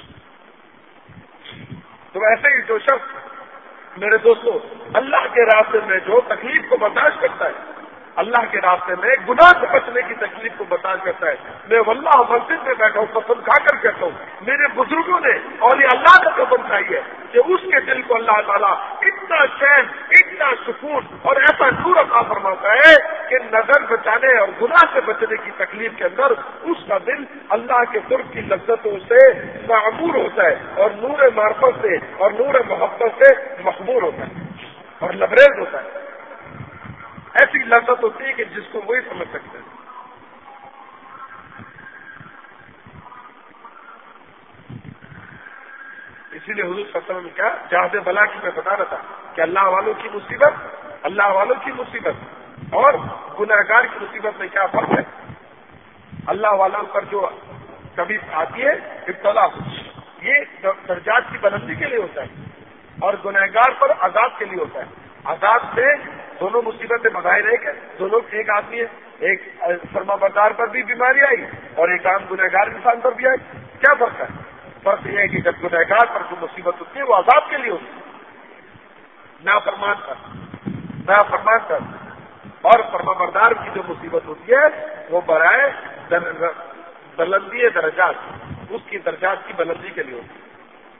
تو ایسے ہی جو شخص میرے دوستوں اللہ کے راستے میں جو تکلیف کو برداشت کرتا ہے اللہ کے راستے میں گناہ سے بچنے کی تکلیف کو برداشت کرتا ہے. میں واللہ مسجد میں بیٹھا ہوں قسم کھا کر کہتا ہوں میرے بزرگوں نے اور یہ اللہ کا قسم کھائی ہے کہ اس کے دل کو اللہ تعالیٰ اتنا چین اتنا سکون اور ایسا نور عطا فرماتا ہے کہ نظر بچانے اور گناہ سے بچنے کی تکلیف کے اندر اس کا دل اللہ کے قرب کی لذتوں سے معمور ہوتا ہے اور نور معرفت سے اور نور محبت سے مخمور ہوتا ہے اور لبریز ہوتا ہے. ایسی لذت ہوتی ہے کہ جس کو وہی سمجھ سکتے ہیں. اسی لیے حضور صلی اللہ علیہ وسلم نے کہا جہاد بلا کی میں بتا رہا تھا کہ اللہ والوں کی مصیبت اور گناہگار کی مصیبت میں کیا فرق ہے. اللہ والوں پر جو کبھی آتی ہے ابتلا یہ درجات کی بلندی کے لیے ہوتا ہے اور گناہگار پر عذاب کے لیے ہوتا ہے. عذاب سے دونوں مصیبتیں بظاہر ہے کہ دونوں ایک آدمی ہے. ایک فرما بردار پر بھی بیماری آئی اور ایک عام گنہگار انسان پر بھی آئی. کیا فرق ہے؟ فرق یہ ہے کہ جب گنہگار پر جو مصیبت ہوتی ہے وہ عذاب کے لیے ہوتی ہے نافرمان پر اور فرما بردار کی جو مصیبت ہوتی ہے وہ برائے بلندی درجات اس کی درجات کی بلندی کے لیے ہوتی ہے.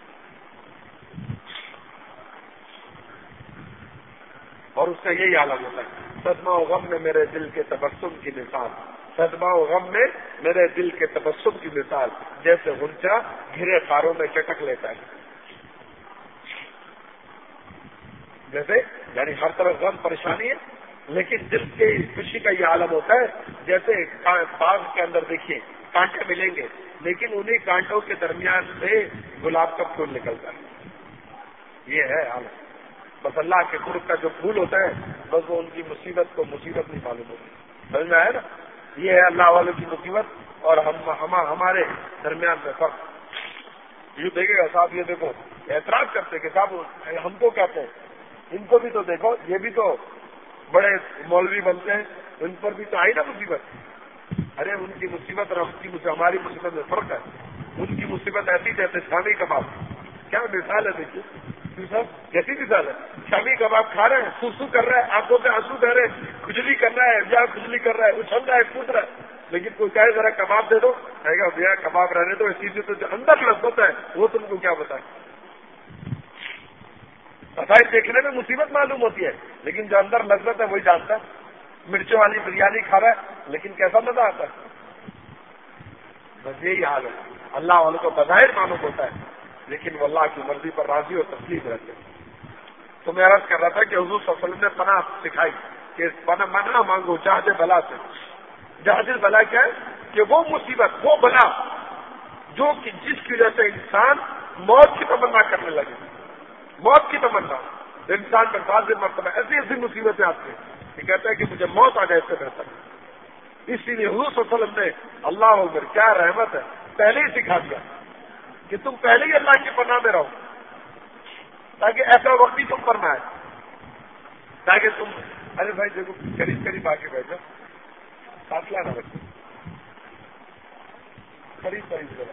اور اس کا یہی عالم ہوتا ہے. صدمہ و غم میں میرے دل کے تبسم کی مثال صدمہ و غم میں میرے دل کے تبسم کی مثال جیسے غنچہ گھرے خاروں میں چٹک لیتا ہے. جیسے یعنی ہر طرف غم پریشانی ہے، لیکن دل کے خوشی کا یہ عالم ہوتا ہے جیسے باغ کے اندر دیکھیے کانٹے ملیں گے، لیکن انہی کانٹوں کے درمیان سے گلاب کا پھول نکلتا ہے. یہ ہے عالم. بس اللہ کے قرب کا جو پھول ہوتا ہے بس وہ ان کی مصیبت کو مصیبت نہیں معلوم ہوتی. سمجھ میں آیا نا؟ یہ ہے اللہ والوں کی مصیبت اور ہمارے درمیان میں فرق. یہ دیکھے گا صاحب، یہ دیکھو اعتراض کرتے کہ صاحب ہم کو کہتے ہیں ان کو بھی تو دیکھو، یہ بھی تو بڑے مولوی بنتے ہیں، ان پر بھی تو آئی نا مصیبت. ارے ان کی مصیبت اور ہماری مصیبت میں فرق ہے. ان کی مصیبت ایسی جیسے شامی کباب. کیا مثال ہے دیکھیے صاحب، کیسی مثال ہے. شامی کباب کھا رہے ہیں، سوسو کر رہا ہے، آنکھوں سے آنسو بہ رہے ہیں، کھجلی کر رہا ہے، یا کھجلی کر رہا ہے، اچھل رہا ہے، کود رہا ہے، لیکن کوئی کہے ذرا کباب دے دو، کہے گا بھیا کباب رہنے دو، اسی سے تو جو اندر لذت ہے وہ تم کو کیا بتائے. صفائی دیکھنے میں مصیبت معلوم ہوتی ہے، لیکن جو اندر لذت ہے وہی جانتا ہے. مرچوں والی بریانی کھا رہا ہے لیکن کیسا مزہ آتا ہے. بس یہی حال ہے. اللہ والوں کو بظاہر معلوم ہوتا ہے لیکن وہ اللہ کی مرضی پر راضی اور تسلیم رہتے ہیں. تو میں عرض کر رہا تھا کہ حضور صلی اللہ علیہ وسلم نے پناہ سکھائی کہ پناہ مانگو جہاد بلا سے. جہاد بلا کیا ہے کہ وہ مصیبت، وہ بلا جو کہ جس کی وجہ سے انسان موت کی تمنا کرنے لگے. موت کی تمنا انسان پر بعض مرتبہ ایسی ایسی مصیبتیں آتی ہیں کہ کہتا ہے کہ مجھے موت آ جائے اس سے بہتر. اسی لیے حضور صلی اللہ علیہ وسلم نے اللہ اکبر کیا رحمت ہے پہلے ہی سکھا دیا کہ تم پہلے ہی اللہ کی پناہ میں رہو تاکہ ایسا وقت ہی تم پر نہ آئے، تاکہ تم ارے بھائی دیکھو قریب قریب آ کے بیٹھو، فاصلہ نہ رکھو، قریب قریب کرو.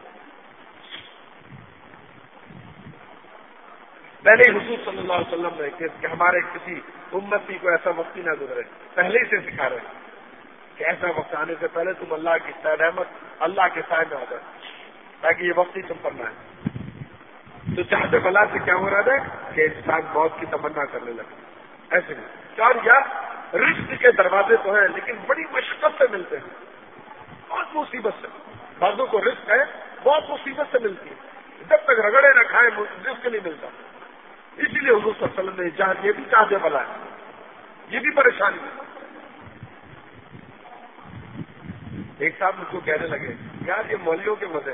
پہلے ہی حضور صلی اللہ علیہ وسلم نے کہ ہمارے کسی امتی کو ایسا وقت ہی نہ گزرے، پہلے ہی سے سکھا رہے ہیں کہ ایسا وقت آنے سے پہلے تم اللہ کی رحمت اللہ کے سائے میں آ جائے تاکہ یہ وقت ہی تم پر نہ آئے. تو چاہتے بلا سے کیا ہو رہا ہے کہ انسان موت کی تمنا کرنے لگے. ایسے نہیں اور یا رزق کے دروازے تو ہیں لیکن بڑی مشقت سے ملتے ہیں، بہت مصیبت سے. بعضوں کو رزق ہے بہت مصیبت سے ملتی ہے، جب تک رگڑے نہ کھائے رزق نہیں ملتا. اسی لیے حضور صلی اللہ علیہ وسلم نے یہ بھی چاہتے بلا ہے، یہ بھی پریشانی ہے. ایک صاحب مجھ کو کہنے لگے یار یہ مولویوں کے مزے،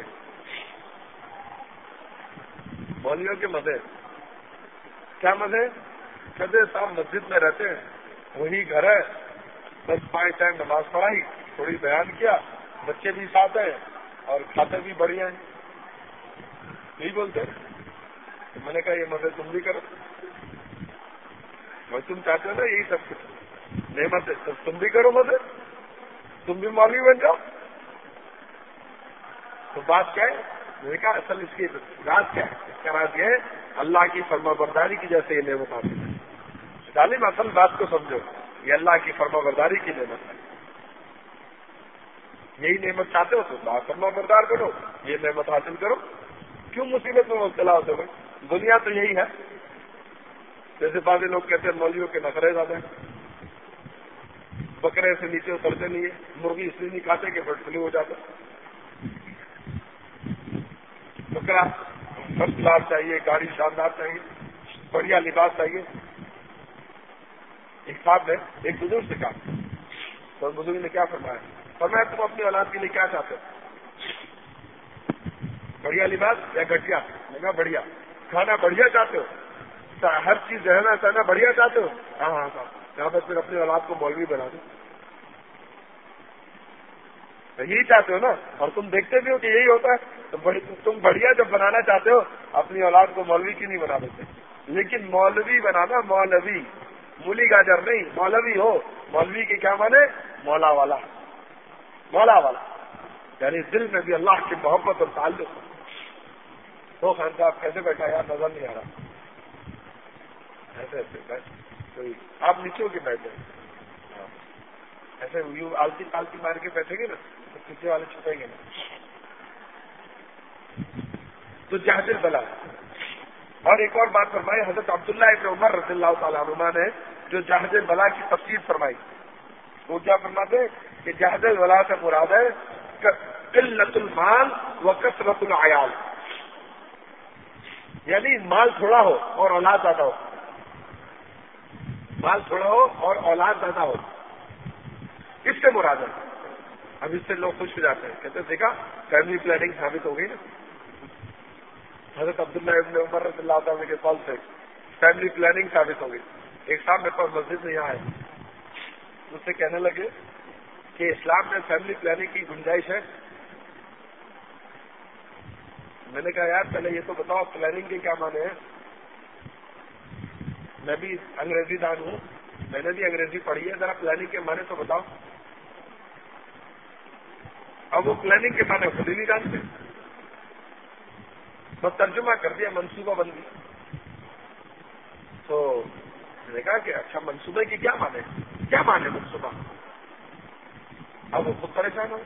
مولویوں کے مزے. کیا مزے؟ کہتے صاحب مسجد میں رہتے ہیں، وہی گھر ہے، بس 5 ٹائم نماز پڑھائی، تھوڑی بیان کیا، بچے بھی ساتھ ہیں اور کھاتے بھی بڑھیا ہیں. یہی بولتے ہیں. میں نے کہا یہ مزے تم بھی کرو، اور تم چاہتے ہو نا یہی سب کچھ نعمت ہے، تم بھی کرو مزے، تم بھی مولوی بن جاؤ. تو بات کیا ہے؟ میں نے کہا اصل اس کی راز کیا ہے؟ اس کا راز یہ ہے اللہ کی فرما برداری کی جیسے یہ نعمت حاصل ہے. تعلیم اصل بات کو سمجھو، یہ اللہ کی فرما برداری کی نعمت ہے. یہی نعمت چاہتے ہو تو فرما بردار کرو، یہ نعمت حاصل کرو. کیوں مصیبت میں مبتلا ہوتے ہوئے؟ دنیا تو یہی ہے. جیسے بعض لوگ کہتے ہیں مولویوں کے نخرے زیادہ ہیں، بکرے سے نیچے اترتے نہیں ہے، مرغی اس لیے نہیں کھاتے کہ برڈ فلو ہو جاتا. بکرا فرسٹ کلاس چاہیے، گاڑی شاندار چاہیے، بڑھیا لباس چاہیے. ایک صاحب نے ایک بزرگ سے کہا تو بزرگ نے کیا فرمایا تم اپنی اولاد کے لیے کیا چاہتے ہو؟ بڑھیا لباس یا گھٹیا؟ میں کہا بڑھیا. کھانا بڑھیا چاہتے ہو؟ ہر چیز رہنا سہنا بڑھیا چاہتے ہو؟ ہاں ہاں صاحب. یہاں پر پھر اپنی اولاد کو مولوی بنا دو. یہی چاہتے ہو نا، اور تم دیکھتے بھی ہو کہ یہی ہوتا ہے. تم بڑھیا جب بنانا چاہتے ہو اپنی اولاد کو مولوی کی نہیں بنا دیتے. لیکن مولوی بنانا، مولوی مولی گاجر نہیں، مولوی ہو. مولوی کے کیا مانے؟ مولا والا. مولا والا یعنی دل میں بھی اللہ کی محبت اور تعلق. تو خان صاحب کیسے بیٹھا یار نظر نہیں آ رہا. ایسے ایسے آپ نیچے ہو کے بیٹھ جائیں، ایسے یوں آلتی پالتی مار کے بیٹھیں گے نا تو پیچھے والے چھپیں گے نا. تو جہاد بلا. اور ایک اور بات فرمائی حضرت عبداللہ ابن عمر رضی اللہ تعالیٰ عنہ نے جو جہاد بلا کی تفسیر فرمائی. وہ کیا فرماتے کہ جہاد بلا سے مراد ہے قلت المال و کثرت العیال، یعنی مال تھوڑا ہو اور اولاد زیادہ ہو. مال تھوڑا ہو اور اولاد زیادہ ہو، اس سے مراد ہے۔ اب اس سے لوگ خوش ہو جاتے ہیں، کہتے ہیں دیکھا فیملی پلاننگ ثابت ہو گئی نا۔ حضرت عبداللہ ابن عمر رضی اللہ تعالیٰ کے قول سے فیملی پلاننگ ثابت ہو گئی۔ ایک صاحب میرے پاس مسجد میں یہاں ہے، اس سے کہنے لگے کہ اسلام میں فیملی پلاننگ کی گنجائش ہے؟ میں نے کہا یار پہلے یہ تو بتاؤ پلاننگ کے کیا معنی ہیں؟ میں بھی انگریزی دان ہوں، میں نے بھی انگریزی پڑھی ہے، ذرا پلاننگ کے معنی تو بتاؤ۔ اب وہ پلاننگ کے معنی خود ہی نہیں جانتے، بس ترجمہ کر دیا منصوبہ بندی۔ تو میں نے کہا کہ اچھا منصوبے کی کیا معنی ہے، کیا معنی منصوبہ؟ اب وہ خود پریشان ہو۔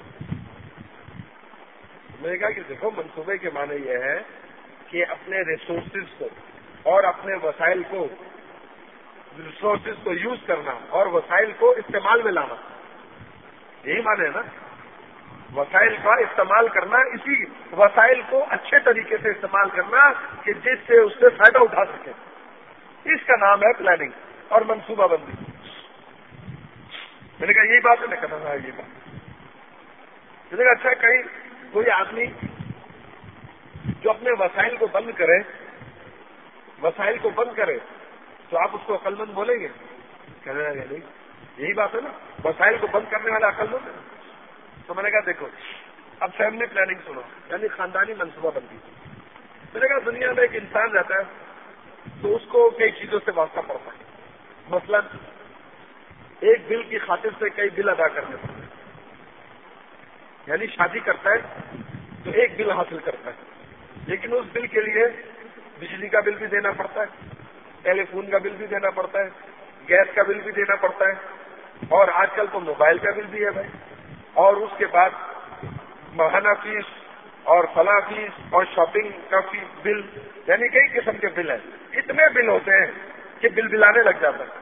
میں نے کہا کہ دیکھو منصوبے کے معنی یہ ہے کہ اپنے ریسورسز کو اور اپنے وسائل کو، ریسورسز کو یوز کرنا اور وسائل کو استعمال میں لانا، یہی معنی ہے نا۔ وسائل کا استعمال کرنا، اسی وسائل کو اچھے طریقے سے استعمال کرنا کہ جس سے اس سے فائدہ اٹھا سکے، اس کا نام ہے پلاننگ اور منصوبہ بندی۔ میں نے کہا یہی بات ہے، میں کہتا تھا یہی بات۔ میں نے کہا اچھا کہیں کوئی آدمی جو اپنے وسائل کو بند کرے، وسائل کو بند کرے تو آپ اس کو عقل مند بولیں گے؟ کہنے لگے نہیں، یہی بات ہے نا، وسائل کو بند کرنے والا عقل مند ہے۔ تو میں نے کہا دیکھو اب فیملی پلاننگ سنو، یعنی خاندانی منصوبہ بندی۔ میں نے کہا دنیا میں ایک انسان رہتا ہے تو اس کو کئی چیزوں سے واسطہ پڑتا ہے، مثلا ایک بل کی خاطر سے کئی بل ادا کرنے پڑتے ہیں، یعنی شادی کرتا ہے تو ایک بل حاصل کرتا ہے، لیکن اس بل کے لیے بجلی کا بل بھی دینا پڑتا ہے، ٹیلی فون کا بل بھی دینا پڑتا ہے، گیس کا بل بھی دینا پڑتا ہے، اور آج کل تو موبائل کا بل بھی ہے بھائی، اور اس کے بعد ماہانہ فیس اور فلاں فیس اور شاپنگ کا فیس بل، یعنی کئی قسم کے بل ہیں۔ اتنے بل ہوتے ہیں کہ بل بلانے لگ جاتا ہے،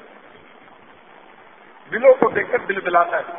بلوں کو دیکھ کر بل بلاتا ہے۔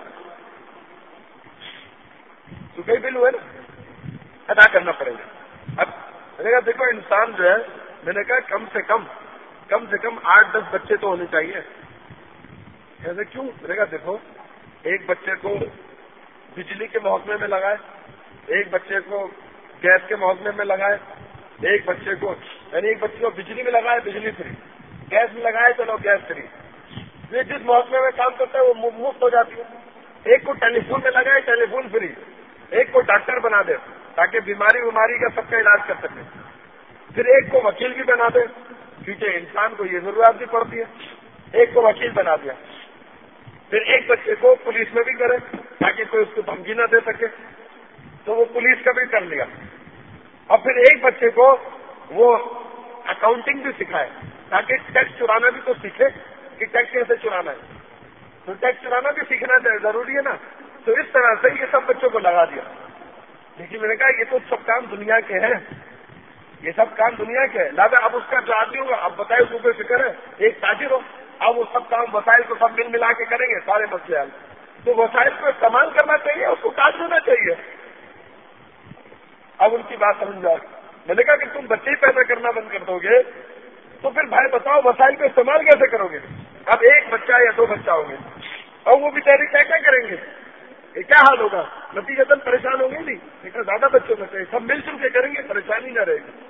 تو کئی بل ہوئے نا، ادا کرنا پڑے گا۔ اب میں نے کہا دیکھو انسان جو ہے، میں نے کہا کم سے کم 8-10 بچے تو ہونے چاہیے۔ ایسے کیوں؟ میں نے کہا دیکھو ایک بچے کو بجلی کے محکمے میں لگائے، ایک بچے کو گیس کے محکمے میں لگائے، ایک بچے کو بجلی میں لگائے بجلی فری، گیس میں لگائے چلو گیس فری، یہ جس محکمے میں کام کرتا ہے وہ مفت ہو جاتی ہے۔ ایک کو ٹیلی فون میں لگائے ٹیلی فون فری، ایک کو ڈاکٹر بنا دے تاکہ بیماری کا سب کا علاج کر سکے، پھر ایک کو وکیل بھی بنا دے کیونکہ انسان کو یہ ضرورت بھی پڑتی ہے، ایک کو وکیل بنا دیا، پھر ایک بچے کو پولیس میں بھی کرے تاکہ کوئی اس کو دھمکی نہ دے سکے تو وہ پولیس کا بھی کر لیا، اور پھر ایک بچے کو وہ اکاؤنٹنگ بھی سکھائے تاکہ ٹیکس چرانا بھی تو سیکھے کہ ٹیکس کیسے چرانا ہے، تو ٹیکس چرانا بھی سیکھنا ضروری ہے نا۔ تو اس طرح سے یہ سب بچوں کو لگا دیا، لیکن میں نے کہا یہ تو سب کام دنیا کے ہیں، یہ سب کام دنیا کے ہے، لہٰذا اب اس کا جو آدمی ہوگا، اب بتائے اس کو فکر ہے، ایک تاجر ہو، اب وہ سب کام وسائل کو سب ملا کے کریں گے، سارے مسئلے حل۔ تو وسائل کو استعمال کرنا چاہیے، اس کو کاٹ دینا چاہیے۔ اب ان کی بات سمجھ جائے، میں نے کہا کہ تم بچے ہی پیدا کرنا بند کر دو گے تو پھر بھائی بتاؤ وسائل کو استعمال کیسے کرو گے؟ اب ایک بچہ یا 2 بچہ ہوں گے اور وہ بیچارے کیا کیا کریں گے، یہ کیا حال ہوگا؟ نتیجتاً پریشان ہوں گے نہیں، لیکن زیادہ بچوں میں چاہیے، سب مل جل کے کریں گے، پریشانی نہ رہے گی۔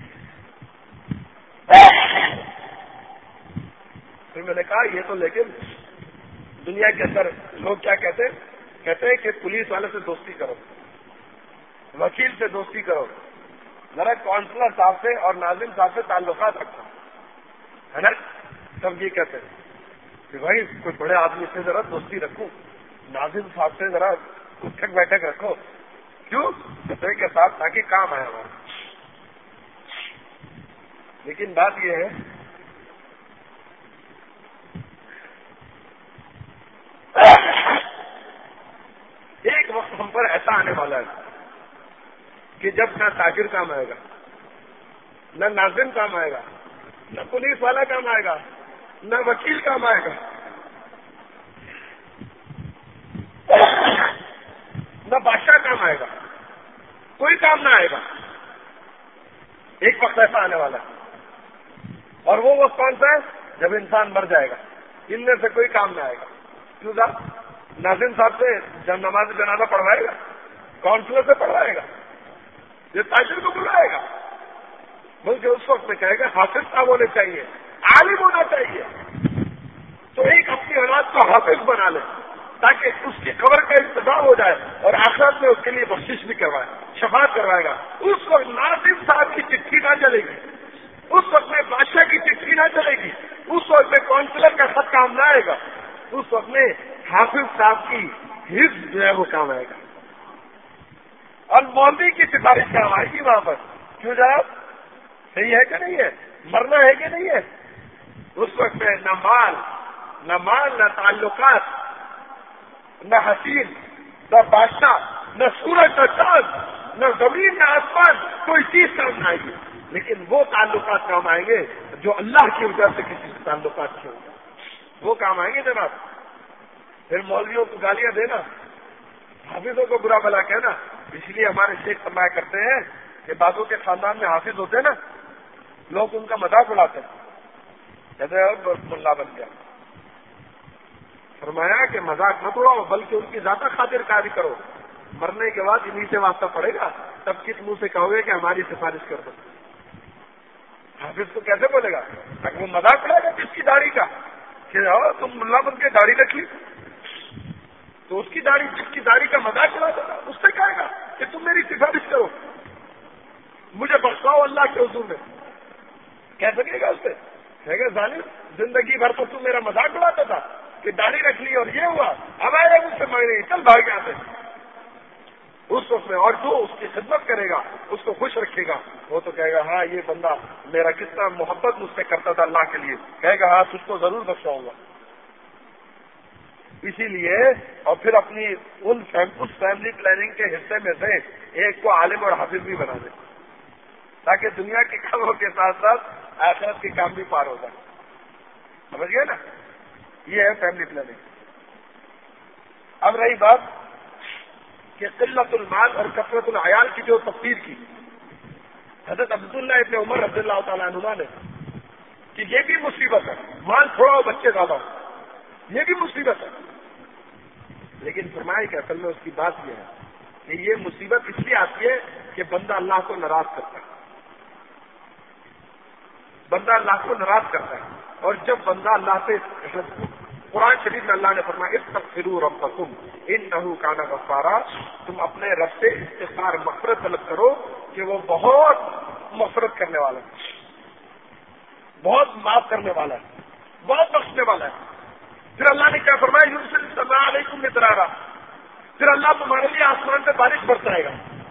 پھر میں نے کہا یہ تو لیکن دنیا کے اندر لوگ کیا کہتے ہیں کہ پولیس والے سے دوستی کرو، وکیل سے دوستی کرو، ذرا کونسلر صاحب سے اور ناظم صاحب سے تعلقات رکھو، ہے نا؟ سب یہ کہتے ہیں کہ بھائی کوئی بڑے آدمی سے ذرا دوستی رکھو، ناظم صاحب سے ذرا اٹھک بیٹھک رکھو، کیوں؟ دوسرے کے ساتھ تاکہ کام آئے ہمارا۔ لیکن بات یہ ہے ایک وقت ہم پر ایسا آنے والا ہے کہ جب نہ تاجر کام آئے گا، نہ ناظم کام آئے گا، نہ پولیس والا کام آئے گا، نہ وکیل کام آئے گا، نہ بادشاہ کام آئے گا، کوئی کام نہ آئے گا۔ ایک وقت ایسا آنے والا ہے، اور وہ وقت کون سا ہے؟ جب انسان مر جائے گا ان میں سے کوئی کام نہ آئے گا. کیوں صاحب ناظرین صاحب سے جب نماز جنازہ پڑھوائے گا؟ کاؤنسلر سے پڑھوائے گا؟ یہ تاجر کو بلائے گا؟ بلکہ اس وقت میں کہے گا حافظ صاحب ہونے چاہیے، عالم ہونا چاہیے. تو ایک اپنی اولاد کو حافظ بنا لے تاکہ اس کی قبر کا انتظام ہو جائے اور آخرت میں اس کے لیے بخشش بھی کروائے، شفاعت کروائے گا. اس وقت ناظم صاحب کی چٹھی نہ چلے گی، اس وقت میں بادشاہ کی چٹھی نہ چلے گی، اس وقت میں کاؤنسلر کا خط کام نہ آئے گا، اس وقت میں حافظ صاحب کی حفظ جو ہے وہ کام آئے گا. اور مولوی کی سفارش کام آئے گی وہاں پر. کیوں جناب صحیح ہے کہ نہیں ہے؟ مرنا ہے کہ نہیں ہے؟ اس وقت میں نہ مال نہ تعلقات، نہ حسین نہ بادشاہ، نہ سورج نہ چاند، نہ زمین نہ آسمان، کوئی چیز کام نہ آئے گی. لیکن وہ تعلقات کام آئیں گے جو اللہ کی وجہ سے کسی سے تعلقات کیے ہوں، وہ کام آئیں گے جناب. پھر مولویوں کو گالیاں دینا، حافظوں کو برا بھلا کہنا. اس لیے ہمارے شیخ فرمایا کرتے ہیں کہ بابوں کے خاندان میں حافظ ہوتے ہیں نا، لوگ ان کا مذاق اڑاتے ہیں، کہتے ہیں ملا بن گیا. فرمایا کہ مذاق مت اڑاؤ بلکہ ان کی ذاتہ خاطر کاری کرو. مرنے کے بعد انہیں سے واسطہ پڑے گا، تب کس منہ سے کہو گے کہ ہماری سفارش کر دو. حافظ کو کیسے بولے گا؟ اگر وہ مذاق اڑائے گا کس کی داڑھی کا کہ تم ملا بن کے داڑھی رکھ لی، تو اس کی داڑھی جس کی داڑھی کا مذاق اڑاتا تھا اس سے کہے گا کہ تم میری سفارش کرو، مجھے بخشاؤ اللہ کے حضور میں. کہہ سکے گا اس سے؟ کہے گا ظالم زندگی بھر تو تم میرا مذاق اڑاتا تھا کہ داڑھی رکھ لی اور یہ ہوا، اب آئے مجھ سے مانگنے چل بھاگ کے آتے. اس وقت میں اور جو اس کی خدمت کرے گا اس کو خوش رکھے گا، وہ تو کہے گا ہاں یہ بندہ میرا کتنا محبت مجھ سے کرتا تھا اللہ کے لیے، کہے گا ہاں تجھ کو ضرور بخشاؤں گا. اسی لیے اور پھر اپنی اس فیملی پلاننگ کے حصے میں سے ایک کو عالم اور حافظ بھی بنا دے تاکہ دنیا کے کاموں کے ساتھ ساتھ آخرت کے کام بھی پار ہو جائے. سمجھ گئے نا؟ یہ ہے فیملی پلاننگ. اب رہی بات کہ قلت المال اور کثرت العیال کی جو تفسیر کی حضرت عبداللہ ابن عمر رضی اللہ تعالیٰ عنہ نے کہ یہ بھی مصیبت ہے، مال تھوڑا ہو بچے زیادہ ہو، یہ بھی مصیبت ہے. لیکن فرمایا کہ اصل میں اس کی بات یہ ہے کہ یہ مصیبت اس لیے آتی ہے کہ بندہ اللہ کو ناراض کرتا ہے. بندہ اللہ کو ناراض کرتا ہے، اور جب بندہ اللہ سے قرآن شریف میں اللہ نے فرمایا استغفروا ربکم انہ کان غفارا، تم اپنے رب سے استغفار مغفرت طلب کرو کہ وہ بہت مغفرت کرنے والا ہے، بہت معاف کرنے والا ہے، بہت بخشنے والا ہے. پھر اللہ نے کیا فرمایا یرسل السماء علیکم مدرارا، پھر اللہ تمہارے لیے آسمان سے بارش برسائے گا.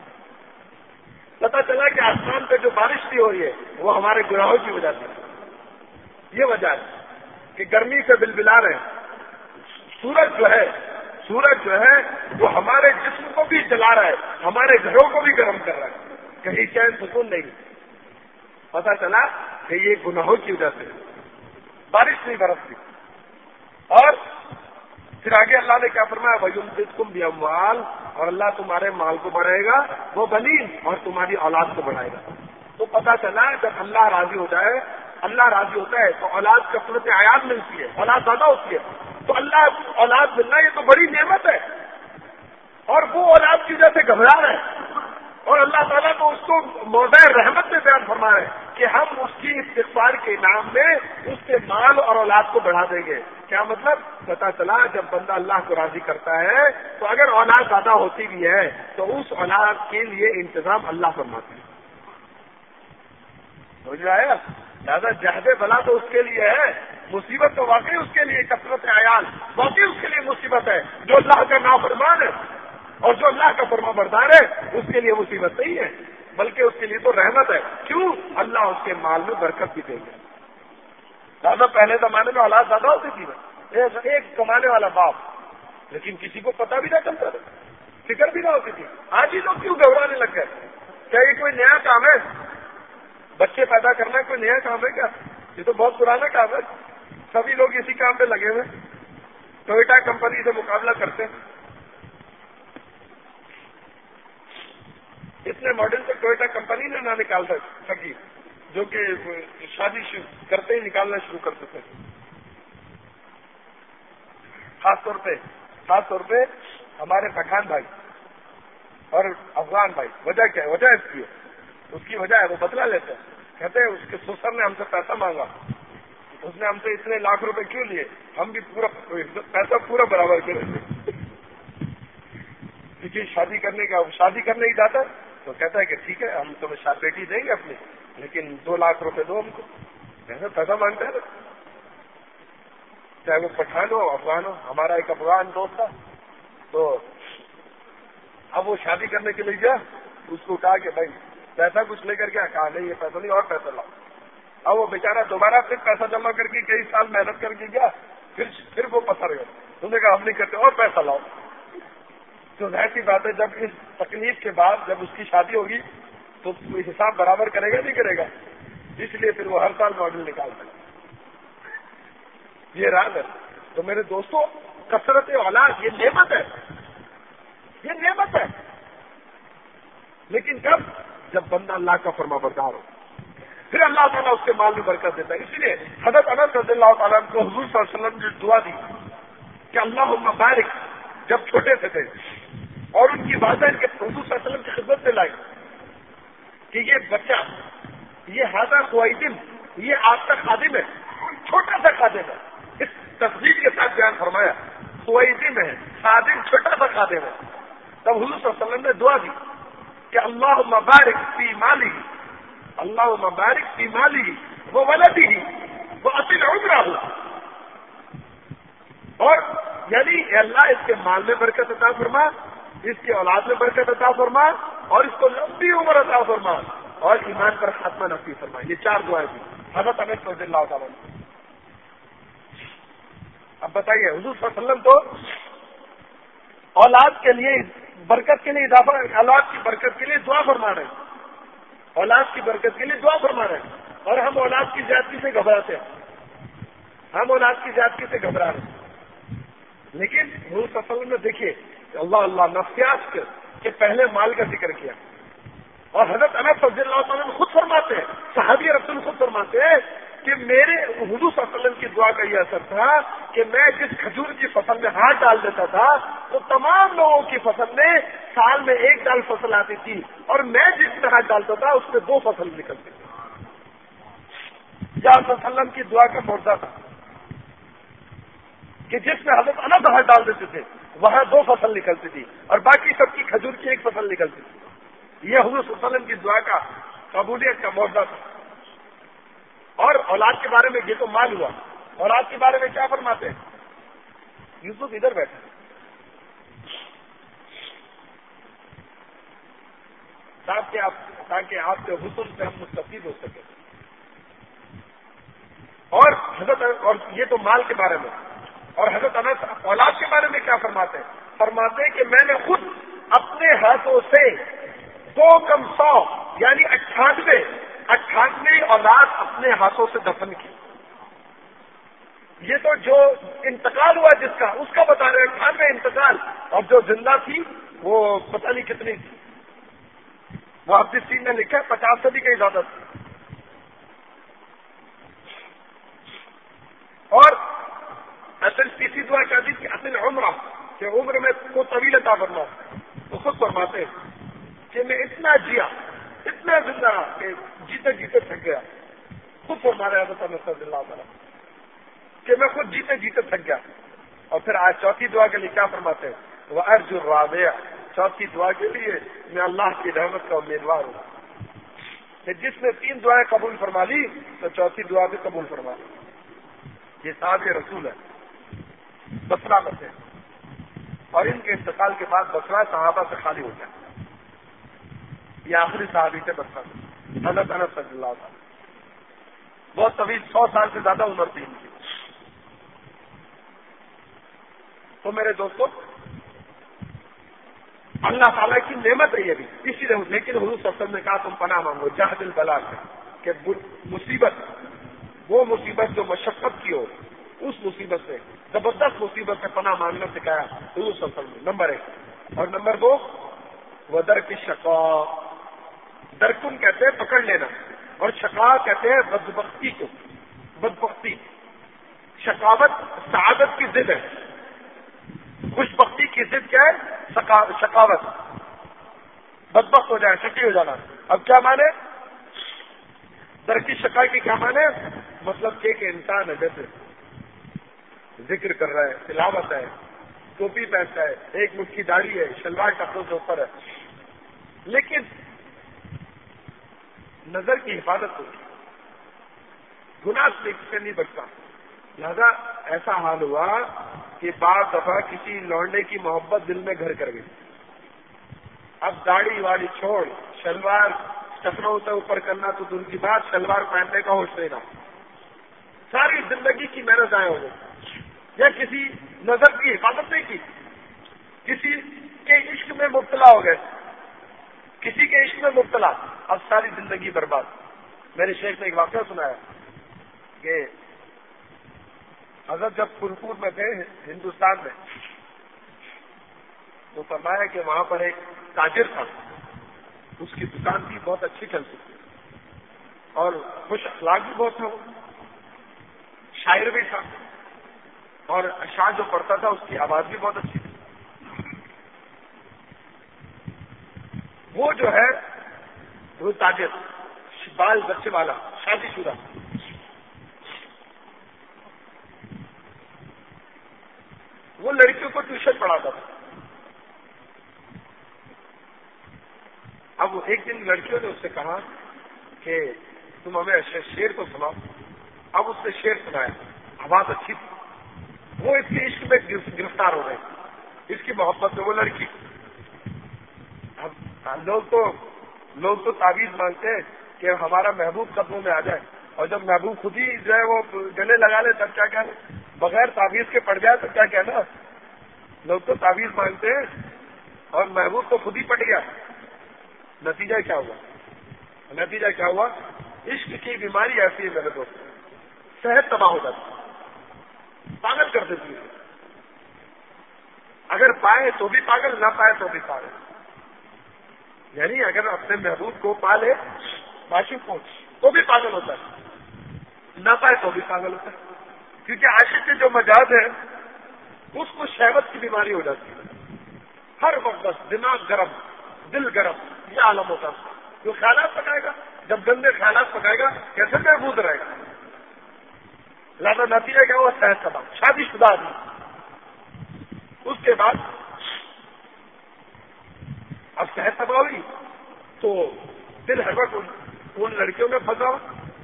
پتا چلا کہ آسمان پہ جو بارش بھی ہو رہی ہے وہ ہمارے گناہوں کی وجہ سے. یہ وجہ ہے کہ گرمی سے بلبلا رہے ہیں. سورج جو ہے وہ ہمارے جسم کو بھی جلا رہا ہے، ہمارے گھروں کو بھی گرم کر رہا ہے، کہیں چین سکون نہیں. پتا چلا کہ یہ گناہوں کی وجہ سے بارش نہیں برستی. اور پھر آگے اللہ نے کیا فرمایا وَيُمْدِدْكُمْ بِأَمْوَالٍ، اور اللہ تمہارے مال کو بڑھائے گا، وہ بنین، اور تمہاری اولاد کو بڑھائے گا. تو پتا چلا جب اللہ راضی ہو جائے، اللہ راضی ہوتا ہے تو اولاد کثرت عیال ملتی ہے، اولاد زیادہ ہوتی ہے. تو اللہ اولاد ملنا یہ تو بڑی نعمت ہے، اور وہ اولاد کی وجہ سے گھبرا رہے ہیں، اور اللہ تعالیٰ تو اس کو موضع رحمت میں بیان فرما رہے ہیں کہ ہم اس کی استغفار کے انعام میں اس کے مال اور اولاد کو بڑھا دیں گے. کیا مطلب؟ پتا چلا جب بندہ اللہ کو راضی کرتا ہے تو اگر اولاد زیادہ ہوتی بھی ہے تو اس اولاد کے لیے انتظام اللہ فرماتے ہیں. سمجھ میں آیا؟ لہٰذا جہد بلا تو اس کے لیے ہے، مصیبت تو واقعی اس کے لیے کثرت عیال واقعی اس کے لیے مصیبت ہے. جو اللہ کا نافرمان ہے اور جو اللہ کا فرما بردار ہے اس کے لیے مصیبت نہیں ہے، بلکہ اس کے لیے تو رحمت ہے. کیوں؟ اللہ اس کے مال میں برکت بھی دے گا. زیادہ پہلے زمانے میں اولاد زیادہ ہوتی تھی نا، ایک کمانے والا باپ، لیکن کسی کو پتہ بھی نہ چلتا تھا، فکر بھی نہ ہوتی تھی. آج ہی لوگ کیوں گھبرانے لگ گئے؟ کیا یہ کوئی نیا کام ہے؟ بچے پیدا کرنا کوئی نیا کام ہے کیا؟ یہ تو بہت پرانا کام ہے. سبھی لوگ اسی کام پہ لگے ہوئے، ٹویوٹا کمپنی سے مقابلہ کرتے ہیں. اتنے ماڈل تو ٹویوٹا کمپنی نے نہ نکال سکی، جو کہ شادی کرتے ہی نکالنا شروع کر دیتے تھے. خاص طور پہ ہمارے پٹھان بھائی اور افغان بھائی. وجہ کیا ہے؟ وجہ اس کی وجہ ہے وہ بدلا لیتے ہیں. کہتے ہیں اس کے سسر نے ہم سے پیسہ مانگا, اس نے ہم سے اتنے لاکھ روپے کیوں لیے, ہم بھی پورا پیسہ پورا برابر کریں گے. کسی شادی کرنے ہی جاتا ہے تو کہتا ہے کہ ٹھیک ہے ہم تمہیں بیٹی دیں گے اپنی, لیکن 2 لاکھ روپے دو ہم کو. ایسا پیسہ مانگتا ہے نا, چاہے وہ پٹھان ہو افغان ہو. ہمارا ایک افغان دوست تھا, تو اب وہ شادی کرنے کے لیے گیا, اس کو کہا کہ بھائی پیسہ کچھ لے کر گیا, کہا نہیں یہ پیسہ نہیں اور پیسہ لاؤ. اب وہ بیچارہ دوبارہ پھر پیسہ جمع کر کے کئی سال محنت کر کے گیا, پھر وہ پسر گیا. انہوں نے کہا ہم نہیں کرتے اور پیسہ لاؤ. تو ظاہر سی بات ہے جب اس تکلیف کے بعد جب اس کی شادی ہوگی تو حساب برابر کرے گا نہیں کرے گا, اس لیے پھر وہ ہر سال ماڈل نکالتا ہے. یہ راز ہے. تو میرے دوستوں, کثرت اولاد یہ نعمت ہے, یہ نعمت ہے, لیکن کب؟ جب بندہ اللہ کا فرما بردار ہو, پھر اللہ تعالیٰ اس کے مال میں برکت دیتا ہے. اس لیے حضرت انس رضی اللہ تعالیٰ کو حضور صلی اللہ علیہ وسلم نے دعا دی کہ اللہم بارک, جب چھوٹے سے تھے, اور ان کی والدین کے حضور صلی اللہ علیہ وسلم کی خدمت میں لائی کہ یہ بچہ, یہ ہادہ خوائدم, یہ آپ کا خادم ہے, چھوٹا سا خادم ہے. اس تصدیق کے ساتھ بیان فرمایا خوائدم ہے, خادم چھوٹا سا خادم ہے. تب حضور صلی اللہ علیہ وسلم نے دعا دی کہ اللہم بارک فی مالی, اللہم بارک فی مالی وہ ولدی وہ اصل عمرہ ہو, اور یعنی اللہ اس کے مال میں برکت عطا فرما, اس کی اولاد میں برکت عطا فرما, اور اس کو لمبی عمر عطا فرما, اور ایمان پر خاتمہ نصیب فرما. یہ 4 دعائیں دی حضرت انس رضی اللہ تعالیٰ عنہ. اب بتائیے, حضور صلی اللہ علیہ وسلم تو اولاد کے لیے برکت کے لیے اضافہ, اولاد کی برکت کے لیے دعا فرما رہے ہیں, اولاد کی برکت کے لیے دعا فرما رہے ہیں, اور ہم اولاد کی زیادتی سے گھبراتے ہیں, ہم اولاد کی زیادتی سے گھبرا رہے ہیں. لیکن حضور صلی اللہ علیہ وسلم نے دیکھیے اللہ نفسیات کے پہلے مال کا ذکر کیا, اور حضرت انس رضی اللہ تعالیٰ نے خود فرماتے ہیں, صحابی رسول خود فرماتے ہیں کہ میرے حضور صلی اللہ علیہ وسلم کی دعا کا یہ اثر تھا کہ میں جس کھجور کی فصل میں ہاتھ ڈال دیتا تھا تو تمام لوگوں کی فصل میں سال میں 1 ڈال فصل آتی تھی, اور میں جس میں ہاتھ ڈالتا تھا اس میں 2 فصل نکلتی تھی. یا صلی اللہ علیہ وسلم کی دعا کا معجزہ تھا کہ جس میں حضرت انس ہاتھ ڈال دیتے تھے وہاں 2 فصل نکلتی تھی, اور باقی سب کی کھجور کی 1 فصل نکلتی تھی. یہ حضور صلی اللہ علیہ وسلم کی دعا کا قبولیت کا معجزہ تھا. اور اولاد کے بارے میں یہ تو مال ہوا, اولاد کے بارے میں کیا فرماتے ہیں؟ یوسف ادھر بیٹھے تاکہ آپ کے حسن سے ہم مستفید ہو سکیں. اور یہ تو مال کے بارے میں. اور حضرت انس اولاد کے بارے میں کیا فرماتے ہیں؟ فرماتے ہیں کہ میں نے خود اپنے ہاتھوں سے 2 کم 100 یعنی 98 اولاد اپنے ہاتھوں سے دفن کی. یہ تو جو انتقال ہوا جس کا اس کا بتا رہے ہیں 98 انتقال, اور جو زندہ تھی وہ پتہ نہیں کتنی تھی. وہ عبد السین نے لکھا 50 صدی کا زیادہ تھی. اور اصل تیسری دعا کیا تھی کہ اصل عمرہ, کہ عمر میں کو طویل عطا فرما. تو خود فرماتے ہیں کہ میں اتنا جیا, اتنا زندہ رہا کہ جیتے جیتے تھک گیا. خود فرما رہے حضرت انس رضی اللہ تعالیٰ کہ میں خود جیتے جیتے تھک گیا. اور پھر آج چوتھی دعا کے لیے کیا فرماتے ہیں؟ وہ ارج الرابعہ, چوتھی دعا کے لیے میں اللہ کی رحمت کا امیدوار ہوں کہ جس نے 3 دعائیں قبول فرما لی تو چوتھی دعا بھی قبول فرما لی. یہ صحابہ رسول ہے, بصرہ میں سے, اور ان کے انتقال کے بعد بصرہ صحابہ سے خالی ہو گیا. یہ آخری صحابی تھے بصرہ میں, حضرت انس رضی اللہ تعالیٰ. بہت طویل 100 سال سے زیادہ عمر تھی ان کی. تو میرے دوستوں, اللہ تعالیٰ کی نعمت ہے یہ بھی, اسی لیے. لیکن حضور صلی اللہ علیہ وسلم نے کہا تم پناہ مانگو جہد البلا سے, کہ مصیبت, وہ مصیبت جو مشقت کی ہو, اس مصیبت سے, زبردست مصیبت سے پناہ مانگنا سکھایا حضور صلی اللہ علیہ وسلم نے, نمبر 1. اور نمبر 2, وہ در کی شقا, درکن کہتے ہیں پکڑ لینا, اور شقا کہتے ہیں بدبختی کو. بدبختی شقاوت سعادت کی ضد ہے. خوش بختی کی ضد کیا ہے؟ شقاوت. بدبخت ہو جائے، شقی ہو جانا. اب کیا مانے ترقی شقا کی؟ کیا مانے؟ مطلب کہ ایک انسان ہے، جیسے ذکر کر رہا ہے، تلاوت ہے، ٹوپی پہنتا ہے، ایک مٹھی داڑھی ہے، شلوار کپڑوں سے اوپر ہے، لیکن نظر کی حفاظت ہوتی، گناہ سے نہیں بچتا. لہذا ایسا حال ہوا کہ بعض دفعہ کسی لونڈے کی محبت دل میں گھر کر گئی. اب داڑھی واڑی چھوڑ، شلوار چکروں سے اوپر کرنا تو دن کی بات، شلوار پہننے کا ہوش نہیں رہا. ساری زندگی کی محنت ضائع ہو گئی. یا کسی نظر کی حفاظت نہیں کی، کسی کے عشق میں مبتلا ہو گئے، کسی کے عشق میں مبتلا، اب ساری زندگی برباد. میرے شیخ نے ایک واقعہ سنایا کہ حضرت جب پھولپور میں تھے ہندوستان میں، تو فرمایا کہ وہاں پر ایک تاجر تھا، اس کی دکان بھی بہت اچھی چلتی تھی اور خوش اخلاق بھی بہت تھا، وہ شاعر بھی تھا اور اشعار جو پڑھتا تھا اس کی آواز بھی بہت اچھی تھی. وہ جو ہے وہ تاجر بال بچے والا، شادی شدہ، وہ لڑکیوں کو ٹیوشن پڑھاتا تھا. اب ایک دن لڑکیوں نے اس سے کہا کہ تم ہمیں شعر تو سناؤ. اب اس نے شعر سنایا، آواز اچھی تھی. وہ اس کے عشق میں گرفتار ہو گئے، اس کی محبت میں. وہ لڑکی، اب لوگ تو تعویذ مانگتے ہیں کہ ہمارا محبوب قدموں میں آ جائے، اور جب محبوب خود ہی جو ہے وہ گلے لگا لے تب کیا کہنا؟ بغیر تعویذ کے پڑ جائے تو کیا کہنا؟ لوگ تو تعویذ مانگتے ہیں اور محبوب تو خود ہی پٹ گیا. نتیجہ کیا ہوا؟ نتیجہ کیا ہوا؟ عشق کی بیماری ایسی ہے میرے دوست، صحت تباہ ہو جاتی، پاگل کر دیتی ہے. اگر پائے تو بھی پاگل، نہ پائے تو بھی پاگل. یعنی اگر اپنے محبوب کو پا لے، معشوق کو، تو بھی پاگل ہوتا ہے، نہ پائے تو بھی پاگل ہوتا ہے. کیونکہ عاشق کے جو مزاج ہے اس کو شہوت کی بیماری ہو جاتی ہے. ہر وقت بس دماغ گرم، دل گرم، یہ عالم ہوتا ہے. جو خیالات پکائے گا، جب گندے خیالات پکائے گا کیسے محفوظ رہے گا؟ لہذا نتیجہ کیا ہوا؟ صحت تباہ. شادی شدہ آدمی، اس کے بعد اب صحت تباہ ہوئی تو دل ہر وقت ان لڑکیوں میں پھنسا ہوا،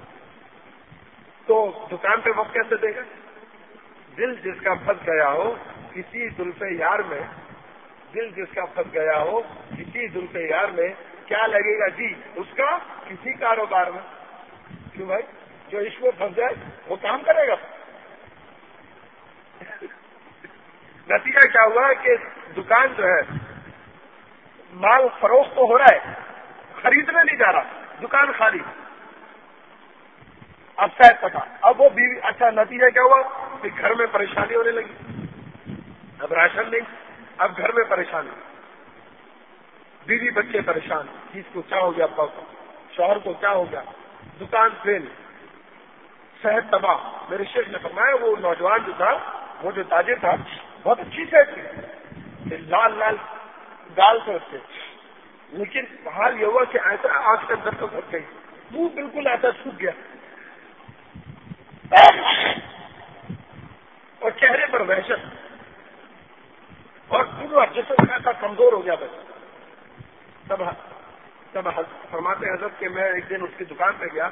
تو دکان پہ وقت کیسے دے گا؟ دل جس کا پھنس گیا ہو کسی زلف یار میں، دل جس کا پھنس گیا ہو کسی زلف یار میں، کیا لگے گا جی اس کا کسی کاروبار میں؟ کیوں بھائی؟ جو عشق میں پھنس جائے وہ کام کرے گا. نتیجہ کیا ہوا کہ دکان جو ہے مال فروخت تو ہو رہا ہے، خریدنے نہیں جا رہا، دکان خالی. اب صحت پکا. اب وہ بیوی، اچھا نتیجہ کیا ہوا کہ گھر میں پریشانی ہونے لگی. اب راشن نہیں، اب گھر میں پریشانی، بیوی بچے پریشان، کس کو کیا ہو گیا، ابا کو، شوہر کو کیا ہو گیا، دکان فیل، صحت تباہ. میرے شیخ نے فرمایا وہ نوجوان جو تھا، وہ جو تاجر تھا، بہت اچھی صحت تھی، لال لال گال سے اس کے، لیکن حال یہ ہوا کہ ایسا آنکھ کے اندر تو گھس گئی، منہ بالکل ایسا سوکھ گیا اور چہرے پر وحشت، اور پورا جسم ایسا کمزور ہو گیا. بس تب فرماتے حضرت کہ میں ایک دن اس کی دکان پہ گیا،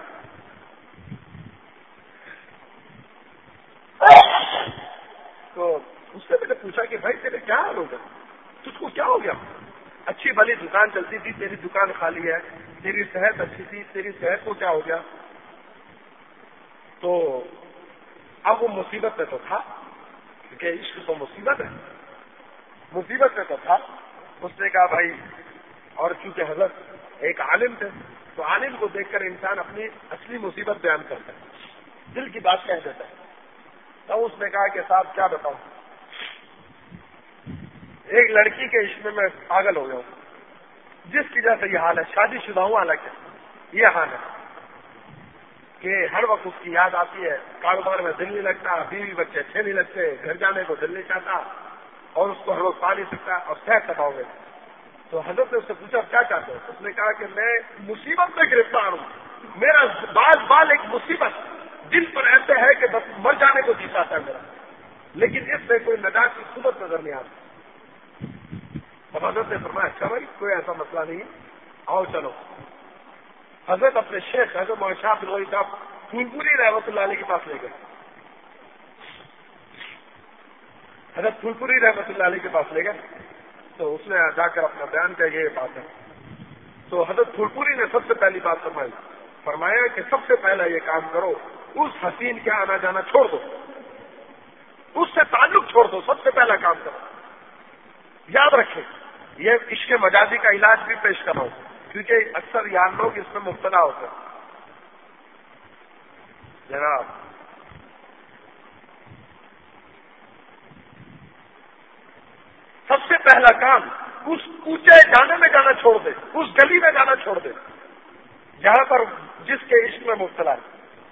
تو اس سے میں نے پوچھا کہ بھائی تیرے کیا حال ہوگا، تجھ کو کیا ہو گیا؟ اچھی بھلی دکان چلتی تھی، تیری دکان خالی ہے، تیری صحت اچھی تھی، تیری صحت کو کیا ہو گیا؟ تو اب وہ مصیبت میں تو تھا، کیونکہ عشق تو مصیبت ہے، مصیبت میں تو تھا. اس نے کہا بھائی، اور چونکہ حضرت ایک عالم تھے تو عالم کو دیکھ کر انسان اپنی اصلی مصیبت بیان کرتا ہے، دل کی بات کہہ دیتا ہے. تو اس نے کہا کہ صاحب کیا بتاؤں، ایک لڑکی کے عشق میں پاگل ہو گیا ہوں، جس کی وجہ سے یہ حال ہے. شادی شدہ ہوں حالانکہ یہ حال ہے. کہ ہر وقت اس کی یاد آتی ہے، کاروبار میں دل نہیں لگتا، بیوی بچے اچھے نہیں لگتے، گھر جانے کو دل نہیں چاہتا اور اس کو ہر وقت پا نہیں سکتا اور صحت تباہ ہو گئی۔ تو حضرت نے اس سے پوچھا کیا چاہتے ہو؟ اس نے کہا کہ میں مصیبت میں گرفتار ہوں، میرا بال ایک مصیبت دل پر ایسے ہے کہ بس مر جانے کو جی چاہتا ہے میرا، لیکن اس سے کوئی نجات کی صورت نظر نہیں آتی۔ اب حضرت نے فرمایا اچھا بھائی کوئی ایسا مسئلہ نہیں ہے، آؤ چلو۔ حضرت اپنے شیخ حضرت محمد شاہ فلوری صاحب پھول پوری رحمۃ اللہ علیہ کے پاس لے گئے۔ حضرت پھول پوری رحمۃ اللہ علیہ کے پاس لے گئے تو اس نے جا کر اپنا بیان کیا یہ بات ہے۔ تو حضرت پھول پوری نے سب سے پہلی بات فرمایا کہ سب سے پہلا یہ کام کرو، اس حسین کے آنا جانا چھوڑ دو، اس سے تعلق چھوڑ دو، سب سے پہلا کام کرو۔ یاد رکھیں یہ عشق مجازی کا علاج بھی پیش کرو، کیونکہ اکثر یار لوگ اس میں مبتلا ہوتے ہیں۔ جناب سب سے پہلا کام اس اونچے جانے میں جانا چھوڑ دے، اس گلی میں جانا چھوڑ دے جہاں پر جس کے عشق میں مبتلا ہے۔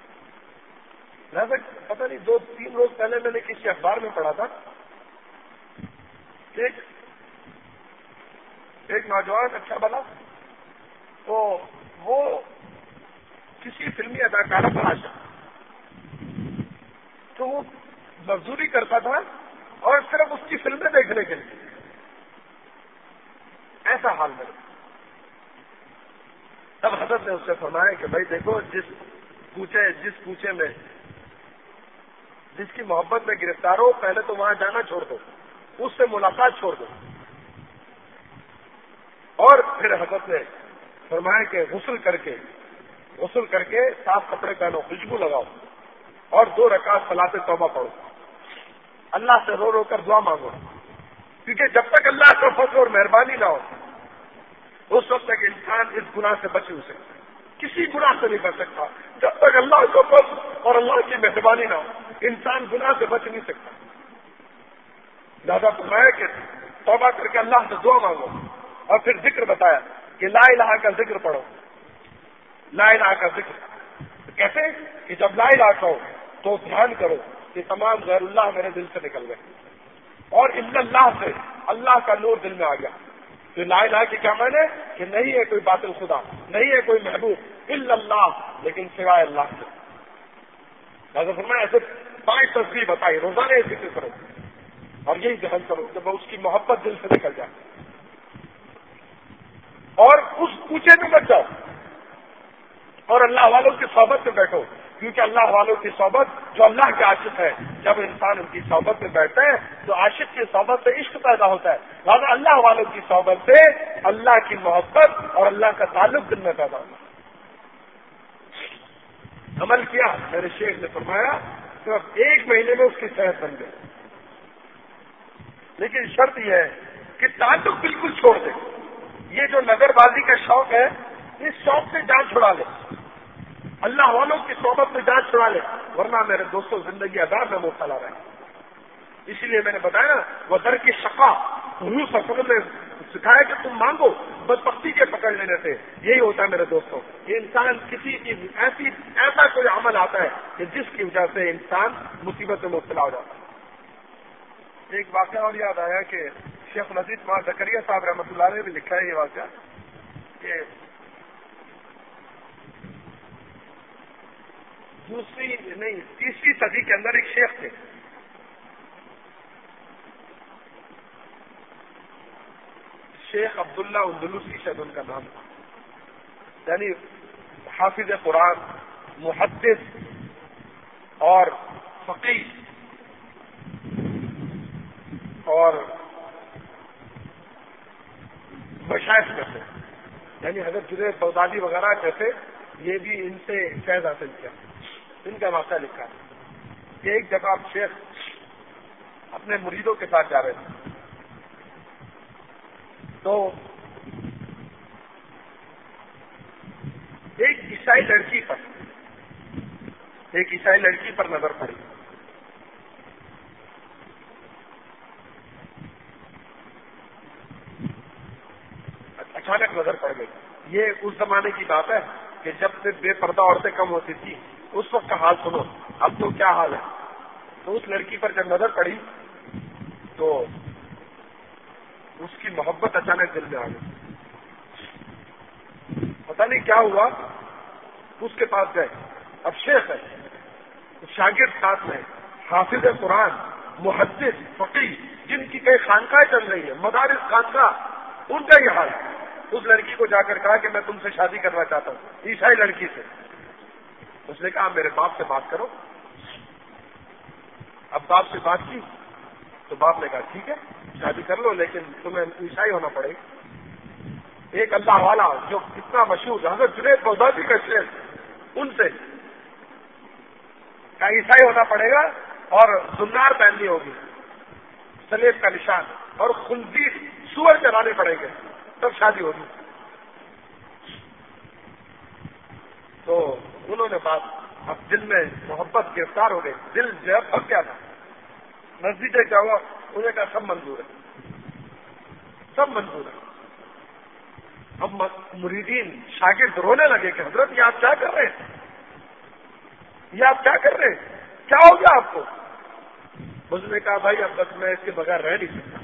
پتہ نہیں 2-3 روز پہلے میں نے کسی اخبار میں پڑھا تھا، ایک نوجوان اچھا بنا تو وہ کسی فلمی اداکارہ پر عاشق، تو وہ مزدوری کرتا تھا اور صرف اس کی فلمیں دیکھنے کے لیے، ایسا حال میرا۔ تب حضرت نے اس سے فرمایا کہ بھائی دیکھو جس کوچے میں جس کی محبت میں گرفتار ہو پہلے تو وہاں جانا چھوڑ دو، اس سے ملاقات چھوڑ دو، اور پھر حضرت نے فرمایا کہ غسل کر کے صاف کپڑے پہنو، خوشبو لگاؤ اور 2 رکعت صلاۃ توبہ پڑھو، اللہ سے رو رو کر دعا مانگو، کیونکہ جب تک اللہ کا فضل اور مہربانی نہ ہو اس وقت تک انسان اس گناہ سے بچ نہیں سکتا، کسی گناہ سے نہیں بچ سکتا۔ جب تک اللہ کا فضل اور اللہ کی مہربانی نہ ہو انسان گناہ سے بچ نہیں سکتا۔ لہذا فرمایا کہ توبہ کر کے اللہ سے دعا مانگو، اور پھر ذکر بتایا کہ لا الہ کا ذکر پڑھو، لا الہ کا ذکر کیسے کہ جب لا الہ کہو تو دھیان کرو کہ تمام غیر اللہ میرے دل سے نکل گئے اور الا اللہ سے اللہ کا نور دل میں آ گیا۔ تو لا الہ کی کیا معنی ہے کہ نہیں ہے کوئی باطل خدا، نہیں ہے کوئی محبوب الا اللہ، لیکن سوائے اللہ سے۔ لہٰذا فرمایا ایسے 5 تصویر بتائی، روزانہ یہ ذکر کرو اور یہی ذہن کرو جب اس کی محبت دل سے نکل جائے، اور اس کوچے میں مت جاؤ اور اللہ والوں کی صحبت میں بیٹھو، کیونکہ اللہ والوں کی صحبت جو اللہ کے عاشق ہے، جب انسان ان کی صحبت میں بیٹھتا ہے تو عاشق کی صحبت سے عشق پیدا ہوتا ہے، لہٰذا اللہ والوں کی صحبت سے اللہ کی محبت اور اللہ کا تعلق دل میں پیدا ہوتا ہے۔ عمل کیا، میرے شیخ نے فرمایا صرف 1 مہینے میں اس کی صحت بن گئی، لیکن شرط یہ ہے کہ تعلق بالکل چھوڑ دے۔ یہ جو نظر بازی کا شوق ہے اس شوق سے جان چھڑا لے، اللہ والوں کی صحبت میں جان چھڑا لے، ورنہ میرے دوستوں زندگی عذاب میں مبتلا رہے۔ اسی لیے میں نے بتایا وہ در کی شقا حضور صلی اللہ علیہ وسلم نے سکھایا کہ تم مانگو بدبختی کے پکڑ لینے سے، یہی ہوتا ہے میرے دوستوں کہ انسان کسی کی ایسا کوئی عمل آتا ہے کہ جس کی وجہ سے انسان مصیبت میں مبتلا ہو جاتا ہے۔ ایک واقعہ اور یاد آیا کہ شیخ نذیر ماں زکریا صاحب رحمۃ اللہ علیہ نے بھی لکھا ہے یہ واقعہ کہ تیسری صدی کے اندر ایک شیخ تھے، شیخ عبداللہ اندلوسی شاید ان کا نام تھا، یعنی حافظ قرآن، محدث اور فقیہ اور مشائخ میں سے، یعنی حضرت جنید بغدادی وغیرہ جیسے یہ بھی ان سے فیض حاصل کیا۔ ان کا واقعہ لکھا ہے کہ ایک جگہ شیخ اپنے مریدوں کے ساتھ جا رہے تھے تو ایک عیسائی لڑکی پر نظر پڑی۔ اچانک نظر پڑ گئی۔ یہ اس زمانے کی بات ہے کہ جب سے بے پردہ عورتیں کم ہوتی تھی اس وقت کا حال سنو، اب تو کیا حال ہے۔ تو اس لڑکی پر جب نظر پڑی تو اس کی محبت اچانک دل میں آ گئی، پتہ نہیں کیا ہوا، اس کے پاس گئے۔ اب شیخ ہے، شاگرد ساتھ میں، حافظ قرآن، محدث، فقیہ، جن کی کئی خانقاہیں چل رہی ہیں، مدارس خانقاہ، ان کا یہ حال ہے۔ اس لڑکی کو جا کر کہا کہ میں تم سے شادی کرنا چاہتا ہوں، عیسائی لڑکی سے۔ اس نے کہا میرے باپ سے بات کرو۔ اب باپ سے بات کی تو باپ نے کہا ٹھیک ہے شادی کر لو، لیکن تمہیں عیسائی ہونا پڑے گا۔ ایک اللہ والا جو اتنا مشہور حضرت جنید بغدادی کا شیخ، ان سے کہا عیسائی ہونا پڑے گا اور زنار پہننی ہوگی، سلیب کا نشان، اور خنزیر سور چلانے پڑیں گے، تب شادی ہوگی۔ تو انہوں نے بات، اب دل میں محبت گرفتار ہو گئی، دل جو ہے پھنس گیا تھا۔ نزدیک کیا ہوا، انہیں کہا سب منظور ہے، سب منظور ہے۔ اب مریدین شاگرد رونے لگے کہ حضرت یہ آپ کیا کر رہے ہیں، یہ آپ کیا کر رہے ہیں، کیا ہو گیا آپ کو؟ اس نے کہا بھائی اب بس میں اس کے بغیر رہ نہیں سکتا۔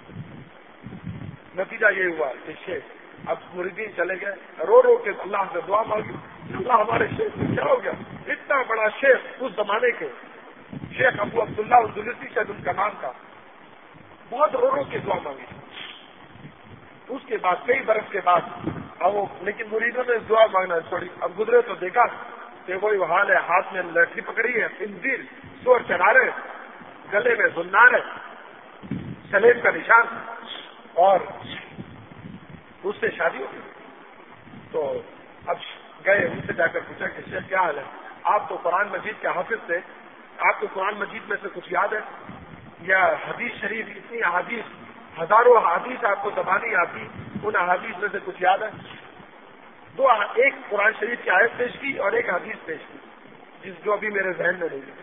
نتیجہ یہ ہوا کہ شیخ، اب مریدین چلے گئے، رو رو کے اللہ سے دعا مانگی، اللہ ہمارے شیخ کو کیا ہو گیا، اتنا بڑا شیخ اس زمانے کے، شیخ ابو عبداللہ اندلسی شاید ان کا نام تھا، بہت رو رو کے دعا مانگی۔ اس کے بعد کئی برس کے بعد اب وہ، لیکن مریدوں نے دعا مانگنا چھوڑی۔ اب گزرے تو دیکھا کہ وہی حال ہے، ہاتھ میں لٹھی پکڑی ہے، خنزیر سور چلا رہے، گلے میں زنار ہے، سلیب کا نشان، اور اس سے شادی ہو گئی۔ تو اب گئے ان سے جا کر پوچھا کہ شیخ کیا حال ہے، آپ تو قرآن مجید کے حافظ تھے، آپ کو قرآن مجید میں سے کچھ یاد ہے، یا حدیث شریف، اتنی احادیث، ہزاروں احادیث آپ کو زبانی آتی، ان احادیث میں سے کچھ یاد ہے؟ ایک قرآن شریف کی آیت پیش کی اور ایک حدیث پیش کی، جو ابھی میرے ذہن میں نہیں ہے۔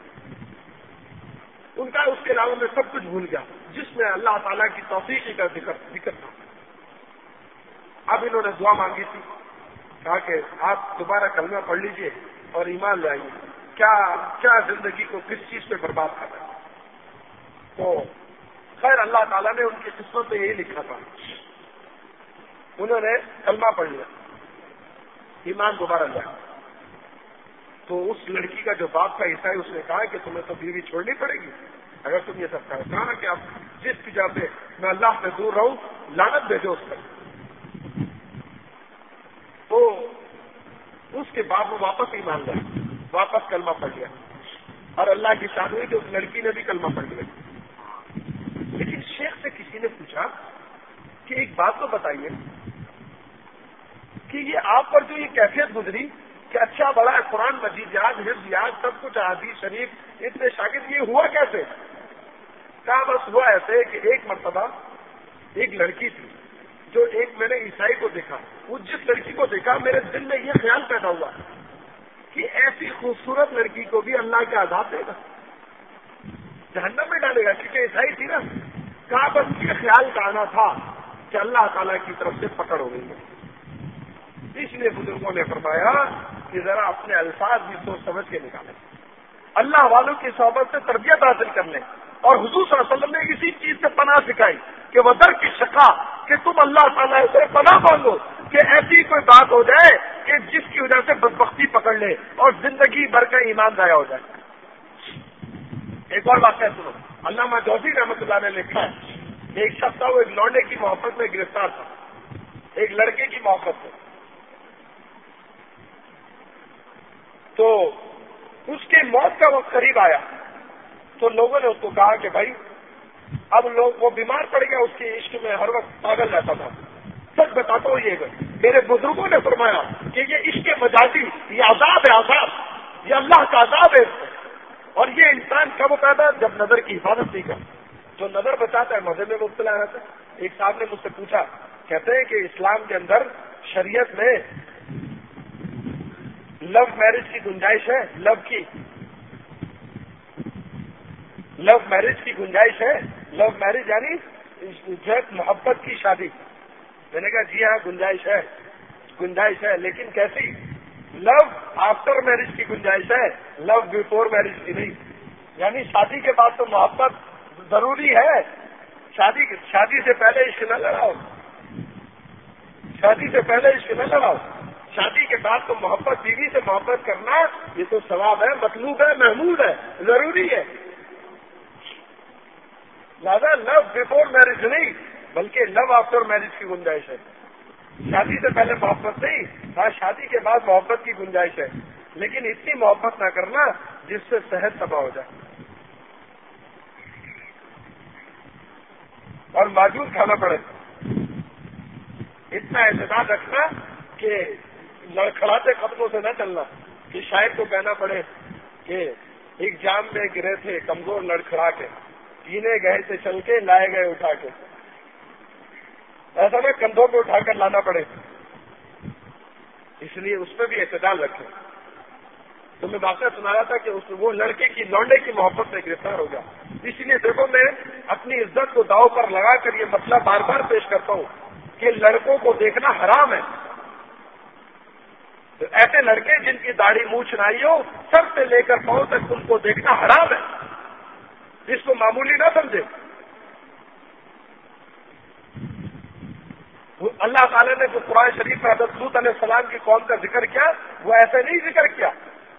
ان کا اس کے علاوہ میں سب کچھ بھول گیا، جس میں اللہ تعالیٰ کی توفیق کا ذکر تھا۔ اب انہوں نے دعا مانگی تھی، کہا کہ آپ دوبارہ کلمہ پڑھ لیجئے اور ایمان لے آئیے، کیا زندگی کو کس چیز پہ برباد کر رہا ہے۔ تو خیر اللہ تعالیٰ نے ان کی قسمت میں یہی لکھا تھا، انہوں نے کلمہ پڑھ لیا، ایمان دوبارہ لیا۔ تو اس لڑکی کا جو باپ کا حصہ ہے، اس نے کہا کہ تمہیں تو بیوی چھوڑنی پڑے گی اگر تم یہ سب کہا کہ اب جس کی جگہ پہ میں اللہ سے دور رہوں، لعنت بھیجو اس پر۔ تو اس کے بعد وہ واپس ایمان لیا، واپس کلمہ پڑھ لیا، اور اللہ کی شان ہوئی کہ اس لڑکی نے بھی کلمہ پڑھ لیا۔ لیکن شیخ سے کسی نے پوچھا کہ ایک بات تو بتائیے کہ یہ آپ پر جو یہ کیفیت گزری کہ اچھا بڑا قرآن مجید یاد، حفظ یاد، سب کچھ حدیث شریف، اتنے شاگرد، یہ ہوا کیسے؟ کہا بس ہوا ایسے کہ ایک مرتبہ ایک لڑکی تھی جو میں نے عیسائی کو دیکھا، وہ جس لڑکی کو دیکھا میرے دل میں یہ خیال پیدا ہوا کہ ایسی خوبصورت لڑکی کو بھی اللہ کا عذاب دے گا، جہنم میں ڈالے گا، کیونکہ عیسائی تھی نا۔ کہا بس یہ خیال کا آنا تھا کہ اللہ تعالیٰ کی طرف سے پکڑ ہو گئی ہے۔ اس لیے بزرگوں نے فرمایا کہ ذرا اپنے الفاظ بھی سوچ سمجھ کے نکالیں، اللہ والوں کی صحبت سے تربیت حاصل کر لیں، اور حضور صلی اللہ علیہ وسلم نے اسی چیز سے پناہ سکھائی کہ وَدَرْ کی شقا، کہ تم اللہ تعالیٰ سے پناہ مانگو کہ ایسی کوئی بات ہو جائے کہ جس کی وجہ سے بدبختی پکڑ لے اور زندگی بھر کا ایمان ضائع ہو جائے۔ ایک اور واقعہ سنو، علامہ جوزی رحمۃ اللہ نے لکھا ہے، ایک شخص تھا، وہ ایک لونڈے کی محبت میں گرفتار تھا، ایک لڑکے کی محبت میں، تو اس کے موت کا وقت قریب آیا تو لوگوں نے اس کو کہا کہ بھائی اب وہ بیمار پڑ گیا، اس کے عشق میں ہر وقت پاگل رہتا تھا۔ سچ بتاتا ہوں، یہ میرے بزرگوں نے فرمایا کہ یہ عشق مجازی، یہ عذاب ہے، عذاب، یہ اللہ کا عذاب ہے۔ اور یہ انسان کب پیدا ہے؟ جب نظر کی حفاظت نہیں کرتا، جو نظر بچاتا ہے مزے میں مبتلا رہتا ہے۔ ایک صاحب نے مجھ سے پوچھا، کہتے ہیں کہ اسلام کے اندر شریعت میں لو میرج کی گنجائش ہے؟ لو میرج کی گنجائش ہے؟ لو میرج یعنی جو ہے محبت کی شادی۔ میں نے کہا جی ہاں گنجائش ہے، لیکن کیسی؟ لو آفٹر میرج کی گنجائش ہے، لو بفور میرج کی نہیں. یعنی شادی کے بعد تو محبت ضروری ہے. شادی سے پہلے عشق نہ لڑاؤ، شادی سے پہلے عشق نہ لڑاؤ. شادی کے بعد تو محبت، بیوی سے محبت کرنا یہ تو ثواب ہے، مطلوب ہے، محمود ہے، ضروری ہے. لہٰذا لو بفور میرج نہیں بلکہ لو آفٹر میرج کی گنجائش ہے. شادی سے پہلے محبت نہیں، ہاں شادی کے بعد محبت کی گنجائش ہے، لیکن اتنی محبت نہ کرنا جس سے صحت تباہ ہو جائے اور معجون کھانا پڑے. اتنا اعتدال رکھنا کہ لڑکھڑاتے قدموں سے نہ چلنا، کہ شاعر کو کہنا پڑے کہ ایک جام میں گرے تھے کمزور لڑکھڑا کے، پینے گئے تھے چل کے لائے گئے اٹھا کے. ایسا نہ کندھوں پہ اٹھا کر لانا پڑے. اس لیے اس پہ بھی اعتدال رکھیں. تو میں واقعہ سنا رہا تھا کہ وہ لڑکے کی لونڈے کی محبت میں گرفتار ہو گیا. اس لیے دیکھو میں اپنی عزت کو داؤ پر لگا کر یہ مسئلہ بار بار پیش کرتا ہوں کہ لڑکوں کو دیکھنا حرام ہے. تو ایسے لڑکے جن کی داڑھی مونچھ نائی ہو، سر سے لے کر پاؤں تک ان کو دیکھنا حرام ہے. اس کو معمولی نہ سمجھے. اللہ تعالیٰ نے جو قرآن شریف میں حضرت لوط علیہ السلام کی قوم کا ذکر کیا، وہ ایسے نہیں ذکر کیا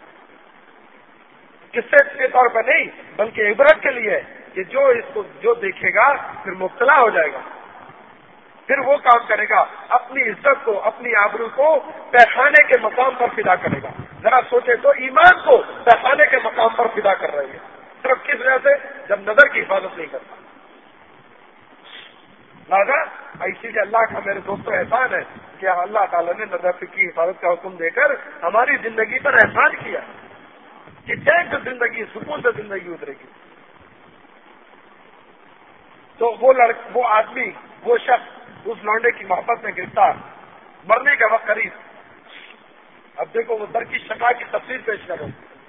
قصے کے طور پر نہیں، بلکہ عبرت کے لیے کہ جو اس کو جو دیکھے گا پھر مبتلا ہو جائے گا، پھر وہ کام کرے گا، اپنی عزت کو، اپنی آبرو کو پیخانے کے مقام پر فدا کرے گا. ذرا سوچے تو ایمان کو پیخانے کے مقام پر فدا کر رہے ہیں. صرف کس وجہ سے؟ جب نظر کی حفاظت نہیں کرتا. لہٰذا اسی لیے اللہ کا میرے دوستوں احسان ہے کہ اللہ تعالیٰ نے نظر کی حفاظت کا حکم دے کر ہماری زندگی پر احسان کیا کہ چین سے زندگی، سکون سے زندگی اترے گی. تو وہ آدمی، وہ شخص اس لونڈے کی محبت میں گرفتار، مرنے کا وقت قریب. اب دیکھو وہ در کی شفا کی تفصیل پیش کرو.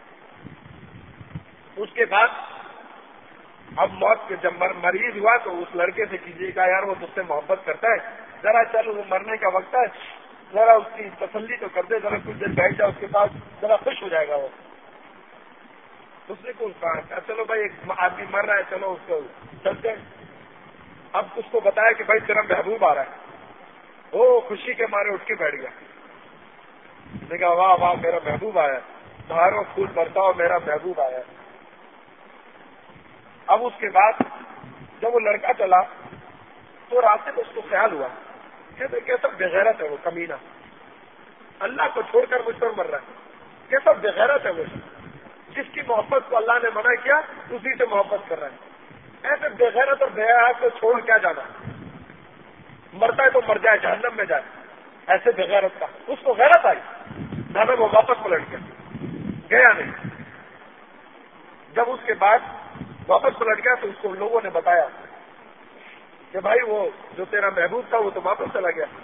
اس کے بعد اب موت کے جب مریض ہوا تو اس لڑکے سے کیجیے گا یار وہ تجھ سے محبت کرتا ہے، ذرا چل وہ مرنے کا وقت ہے، ذرا اس کی تسلی تو کر دے، ذرا کچھ دیر بیٹھ جائے اس کے پاس، ذرا خوش ہو جائے گا وہ. اس نے کون کہا چلو بھائی ایک آدمی مر رہا ہے، چلو اس کو چلتے ہیں. اب اس کو بتایا کہ بھائی تیرا محبوب آ رہا ہے. وہ خوشی کے مارے اٹھ کے بیٹھ گیا. دیکھا واہ واہ میرا محبوب آیا، بہاروں پھول برساؤ میرا محبوب آیا. اب اس کے بعد جب وہ لڑکا چلا تو راستے میں اس کو خیال ہوا کہ کیسا بغیرت ہے وہ کمینہ، اللہ کو چھوڑ کر مجھ پر مر رہا ہے. کیسا بغیرت ہے وہ جس کی محبت کو اللہ نے منع کیا اسی سے محبت کر رہا ہے. ایسے بغیرت اور بےحیا کو چھوڑ کیا جانا، مرتا ہے تو مر جائے، جہنم میں جائے. ایسے بغیرت کا اس کو غیرت آئی، دادا وہ واپس پلٹ گیا نہیں. جب اس کے بعد واپس پلٹ گیا تو اس کو لوگوں نے بتایا کہ بھائی وہ جو تیرا محبوب تھا وہ تو واپس چلا گیا،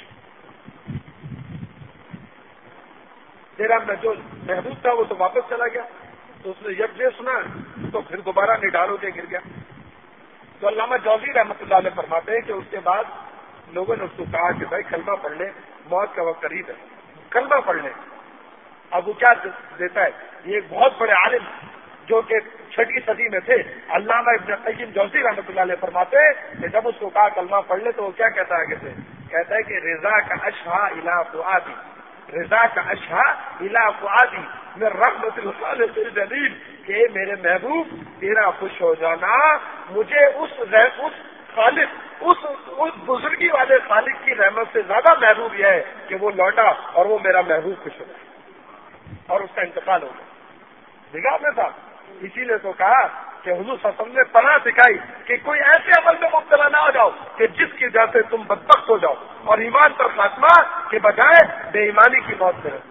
تیرا جو محبوب تھا وہ تو واپس چلا گیا. تو اس نے جب یہ سنا تو پھر دوبارہ نڈال ہو کے گر گیا. تو علامہ جوزی رحمۃ اللہ علیہ فرماتے ہیں کہ اس کے بعد لوگوں نے اس کو کہا کہ بھائی کلمہ پڑھ لے، موت کا وقت قریب ہے، کلمہ پڑھ لے. اب وہ کیا دیتا ہے، یہ ایک بہت بڑے عالم جو کہ 6ویں صدی میں تھے، علامہ ابن قیم جوزی رحمۃ اللہ علیہ فرماتے ہیں کہ جب اس کو کہا کلمہ پڑھ لے تو وہ کیا کہتا ہے آگے سے، کہتا ہے کہ رضا کا اشہا الی فؤادی، رضا کا اشہا الی فؤادی میں رحمت الخالق الجلیل، کہ میرے محبوب تیرا خوش ہو جانا مجھے اس خالق، اس بزرگی والے خالق کی رحمت سے زیادہ محبوب یہ ہے کہ وہ لوٹا اور وہ میرا محبوب خوش ہو گیا اور اس کا انتقال ہو گیا. نگاہ میں تھا. اسی لیے تو کہا کہ حضور صلی اللہ علیہ وسلم نے پناہ سکھائی کہ کوئی ایسے عمل میں مبتلا نہ ہو جاؤ کہ جس کی وجہ سے تم بدبخت ہو جاؤ اور ایمان پر خاتمہ کے بجائے بے ایمانی کی موت کرو.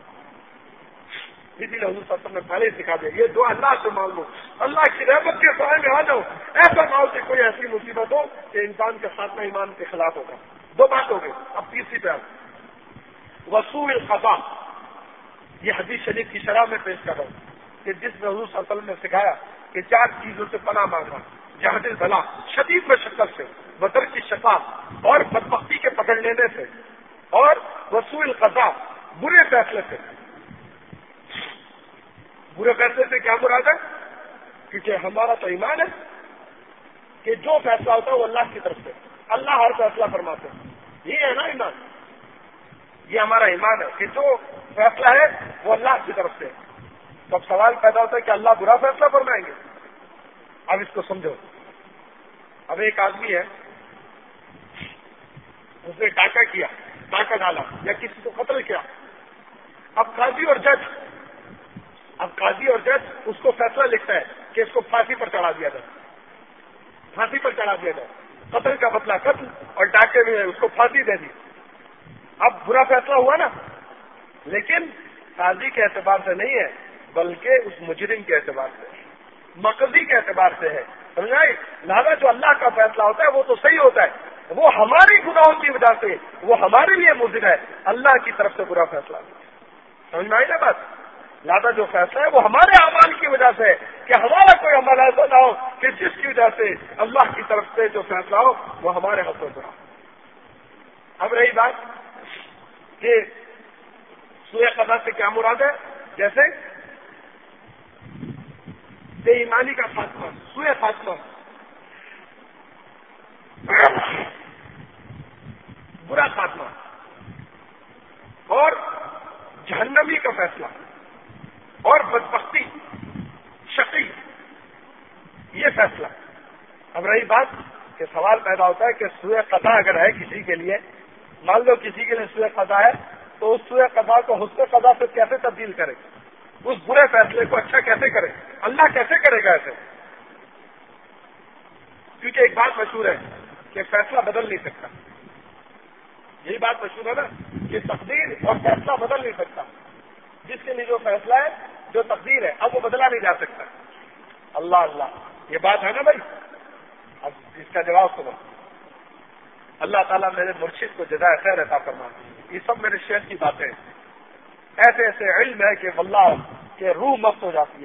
اسی لیے حضور صلی اللہ علیہ وسلم نے پہلے ہی سکھا دیا یہ دعا اللہ سے مانگو، اللہ کی رحمت کے سائے میں آ جاؤ. ایسا نہ ہو کہ کوئی ایسی مصیبت ہو کہ انسان کا خاتمہ ایمان کے خلاف ہوگا. 2 بات ہو گئی. اب تیسری پہ وسوء القضاء، یہ حدیث شریف کی شرح میں پیش کر رہا ہوں کہ جس میں حضور صلی اللہ علیہ وسلم نے سکھایا کہ 4 چیزوں سے پناہ مانگنا، جہد البلا، شدید مشقت سے، بدر کی شفا اور بدبختی کے پکڑ لینے سے، اور وسوء القضاء، برے فیصلے سے. برے فیصلے سے کیا مراد ہے؟ کیونکہ ہمارا تو ایمان ہے کہ جو فیصلہ ہوتا ہے وہ اللہ کی طرف سے، اللہ ہر فیصلہ فرماتے ہیں، یہ ہے نا ایمان، یہ ہمارا ایمان ہے کہ جو فیصلہ ہے وہ اللہ کی طرف سے۔ تو اب سوال پیدا ہوتا ہے کہ اللہ برا فیصلہ فرمائیں گے؟ اب اس کو سمجھو۔ اب ایک آدمی ہے، اس نے ڈاکہ کیا، ڈاکہ ڈالا یا کسی کو قتل کیا، اب قاضی اور جج اس کو فیصلہ لکھتا ہے کہ اس کو پھانسی پر چڑھا دیا جائے، پھانسی پر چڑھا دیا جائے، قتل کا بدلہ قتل اور ڈاکے میں اس کو پھانسی دے دی۔ اب برا فیصلہ ہوا نا، لیکن قاضی کے اعتبار سے نہیں ہے بلکہ اس مجرم کے اعتبار سے، مقضی کے اعتبار سے ہے، سمجھائے؟ لہذا جو اللہ کا فیصلہ ہوتا ہے وہ تو صحیح ہوتا ہے، وہ ہماری گناہوں کی وجہ سے وہ ہمارے لیے مضر ہے، اللہ کی طرف سے برا فیصلہ، سمجھ میں آئی نا بات؟ لہذا جو فیصلہ ہے وہ ہمارے اعمال کی وجہ سے ہے کہ ہمارا کوئی عمل ایسا نہ ہو کہ جس کی وجہ سے اللہ کی طرف سے جو فیصلہ ہو وہ ہمارے حق میں برا۔ اب رہی بات کہ سوء قضا سے کیا مراد ہے؟ جیسے بے ایمانی کا خاتمہ، سوء خاتمہ، برا خاتمہ، اور جہنمی کا فیصلہ، اور بدبختی، شقی، یہ فیصلہ۔ اب رہی بات کہ سوال پیدا ہوتا ہے کہ سوء قضا اگر ہے کسی کے لیے، مان لو کسی کے لیے سوء قضا ہے، تو اس سوء قضا کو حسن قضا سے کیسے تبدیل کرے؟ اس برے فیصلے کو اچھا کیسے کرے؟ اللہ کیسے کرے گا ایسے؟ کیونکہ ایک بات مشہور ہے کہ فیصلہ بدل نہیں سکتا، یہی بات مشہور ہے نا کہ تقدیر اور فیصلہ بدل نہیں سکتا، جس کے لیے جو فیصلہ ہے، جو تقدیر ہے، اب وہ بدلا نہیں جا سکتا۔ اللہ یہ بات ہے نا بھائی؟ اب اس کا جواب سنو۔ اللہ تعالیٰ میرے مرشد کو جزائے خیر عطا فرمائے، یہ سب میرے شیخ کی باتیں ہیں، ایسے ایسے علم ہے کہ واللہ کہ روح مست ہو جاتی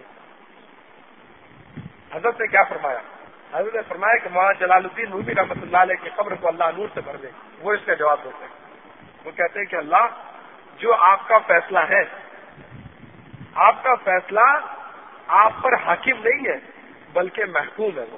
ہے۔ حضرت نے کیا فرمایا؟ حضرت نے فرمایا کہ مولانا جلال الدین رومی رحمۃ اللہ علیہ کی قبر کو اللہ نور سے بھر دے۔ وہ اس کا جواب دیتے ہیں، وہ کہتے ہیں کہ اللہ جو آپ کا فیصلہ ہے، آپ کا فیصلہ آپ پر حاکم نہیں ہے بلکہ محکوم ہے، وہ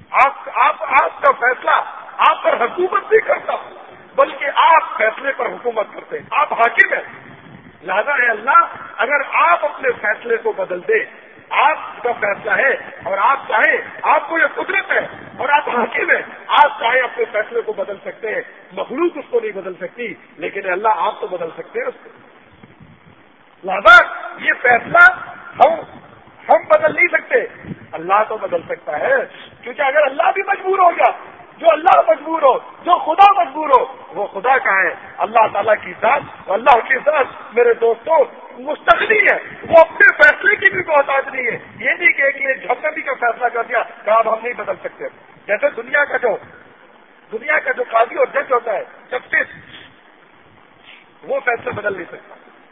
آپ کا فیصلہ آپ پر حکومت نہیں کرتا بلکہ آپ فیصلے پر حکومت کرتے ہیں، آپ حاکم ہیں۔ لہذا ہے اللہ اگر آپ اپنے فیصلے کو بدل دیں، آپ کا فیصلہ ہے اور آپ چاہیں، آپ کو یہ قدرت ہے اور آپ حاکم ہیں، آپ چاہیں اپنے فیصلے کو بدل سکتے ہیں، مخلوق اس کو نہیں بدل سکتی، لیکن اللہ آپ تو بدل سکتے ہیں اس کو۔ لہذا یہ فیصلہ ہم بدل نہیں سکتے، اللہ تو بدل سکتا ہے، کیونکہ اگر اللہ بھی مجبور ہو گیا، جو اللہ مجبور ہو، جو خدا مجبور ہو، وہ خدا کا ہے۔ اللہ تعالیٰ کی ذات، اللہ کی ذات میرے دوستوں مستقلی ہے، وہ اپنے فیصلے کی بھی محتاج نہیں ہے۔ یہ نہیں کہ ایک یہ جھپنبی کا فیصلہ کر دیا کہ اب ہم نہیں بدل سکتے، جیسے دنیا کا جو قاضی اور جج ہوتا ہے، جسٹس، وہ فیصلہ بدل نہیں سکتا۔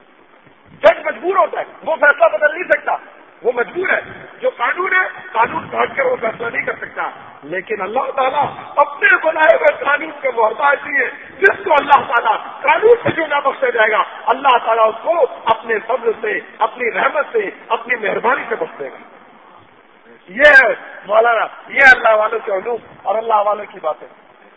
جج مجبور ہوتا ہے، وہ فیصلہ بدل نہیں سکتا، وہ مجبور ہے۔ جو قانون ہے، قانون کاٹ کر وہ فیصلہ نہیں کر سکتا، لیکن اللہ تعالیٰ اپنے بنائے ہوئے قانون کے محتاج نہیں ہے۔ جس کو اللہ تعالیٰ قانون سے جو نہ بخشا جائے گا، اللہ تعالیٰ اس کو اپنے فضل سے، اپنی رحمت سے، اپنی مہربانی سے بخش دے گا۔ یہ ہے مولانا، یہ اللہ والوں کے علوم اور اللہ والوں کی باتیں۔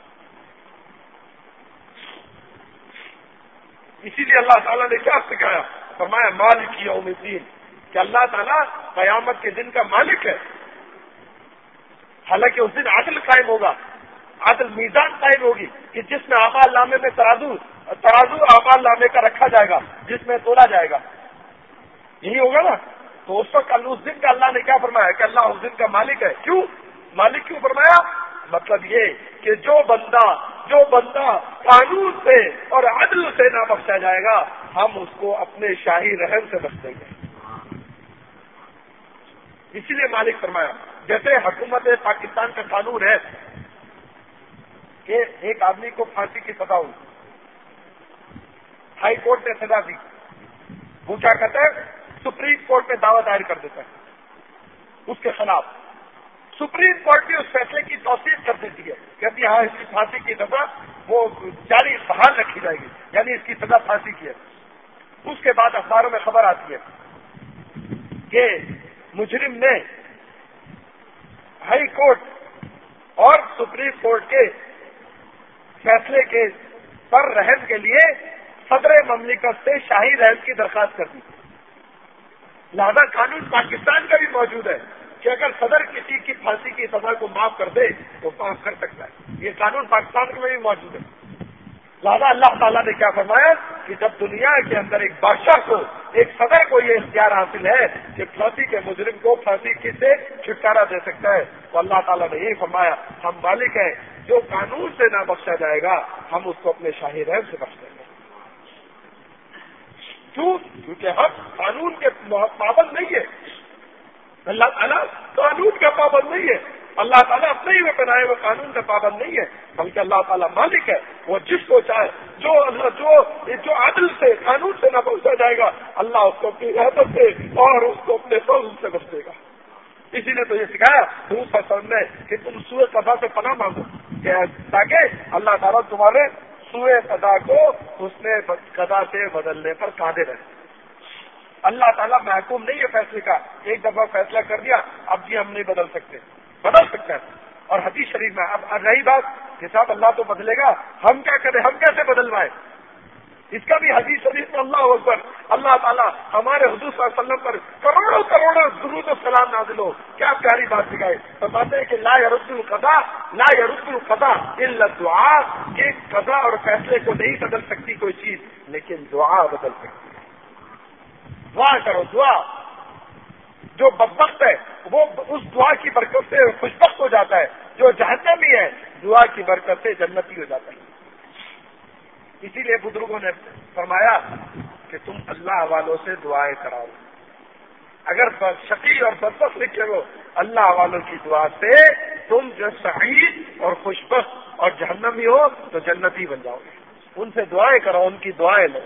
اسی لیے اللہ تعالیٰ نے کیا سکھایا؟ فرمایا مالک یوم الدین، کہ اللہ تعالیٰ قیامت کے دن کا مالک ہے۔ حالانکہ اس دن عدل قائم ہوگا، عدل میزان قائم ہوگی کہ جس میں اعمال نامے میں ترازو اعمال نامے کا رکھا جائے گا، جس میں تولا جائے گا، یہی ہوگا نا۔ تو اس وقت اس دن کا اللہ نے کیا فرمایا کہ اللہ اس دن کا مالک ہے۔ کیوں مالک کیوں فرمایا؟ مطلب یہ کہ جو بندہ قانون سے اور عدل سے نہ بخشا جائے گا، ہم اس کو اپنے شاہی رحم سے بخش دیں گے۔ اسی لیے مالک فرمایا، جیسے حکومت پاکستان کا قانون ہے کہ ایک آدمی کو پھانسی کی سزا ہوئی، ہائی کورٹ نے سزا دی، وہ کیا کرتا ہے؟ سپریم کورٹ میں دعویٰ دائر کر دیتا ہے اس کے خلاف۔ سپریم کورٹ بھی اس فیصلے کی توثیق کر دیتی ہے، کہتی ہے ہاں اس کی پھانسی کی سزا وہ جاری بحال رکھی جائے گی، یعنی اس کی سزا پھانسی کی ہے۔ اس کے بعد اخباروں میں خبر آتی ہے کہ مجرم نے ہائی کورٹ اور سپریم کورٹ کے فیصلے کے پر رحم کے لیے صدر مملکت سے شاہی رحم کی درخواست کر دی. لہذا قانون پاکستان کا بھی موجود ہے کہ اگر صدر کسی کی پھانسی کی سزا کو معاف کر دے تو معاف کر سکتا ہے. یہ قانون پاکستان میں بھی موجود ہے. لہذا اللہ تعالیٰ نے کیا فرمایا کہ جب دنیا کے اندر ایک بادشاہ کو، ایک صدر کو یہ اختیار حاصل ہے کہ پھانسی کے مجرم کو پھانسی کی سے چھٹکارا دے سکتا ہے، تو اللہ تعالیٰ نے یہی فرمایا ہم مالک ہیں، جو قانون سے نہ بخشا جائے گا ہم اس کو اپنے شاہی رحم سے بخش دیں گے. کیونکہ ہم قانون کے پابند نہیں ہے. اللہ تعالیٰ قانون کا پابند نہیں ہے. اللہ تعالیٰ اپنے ہی میں بنائے ہوئے قانون کا پابند نہیں ہے، بلکہ اللہ تعالیٰ مالک ہے. وہ جس کو چاہے جو عدل سے، قانون سے نہ بخشا جائے گا، اللہ اس کو اپنی رحمت سے اور اس کو اپنے فضل سے بخش دے گا. اسی لیے تو یہ سکھایا حضور صلی اللہ علیہ وسلم نے کہ تم سوء قضا سے پناہ مانگو، تاکہ اللہ تعالیٰ تمہارے سوء قضا کو حسن قضا سے بدلنے پر قادر ہے. اللہ تعالیٰ محکوم نہیں ہے فیصلے کا. ایک دفعہ فیصلہ کر دیا، اب بھی ہم نہیں بدل سکتے. بدل سکتا ہے. اور حدیث شریف میں اب رہی بات کہ صاحب اللہ تو بدلے گا، ہم کیا کریں، ہم کیسے بدلوائیں؟ اس کا بھی حدیث شریف میں اللہ اکبر، اللہ تعالیٰ ہمارے حضور صلی اللہ علیہ وسلم پر کروڑوں کروڑوں درود و سلام نازل ہو. کیا پیاری بات سکھائے. بتاتے ہیں کہ لا يرد القضاء الا الدعاء، کہ قضا اور فیصلے کو نہیں بدل سکتی کوئی چیز، لیکن دعا بدل سکتی ہے. دعا کرو، دعا. جو بدبخت ہے وہ اس دعا کی برکت سے خوشبخت ہو جاتا ہے، جو جہنمی ہے دعا کی برکت سے جنتی ہو جاتا ہے. اسی لیے بزرگوں نے فرمایا کہ تم اللہ والوں سے دعائیں کراؤ. اگر شقی اور بدبخت لکھے ہو، اللہ والوں کی دعا سے تم جو سعید اور خوشبخت اور جہنمی ہو تو جنتی بن جاؤ گے. ان سے دعائیں کرو، ان کی دعائیں لو.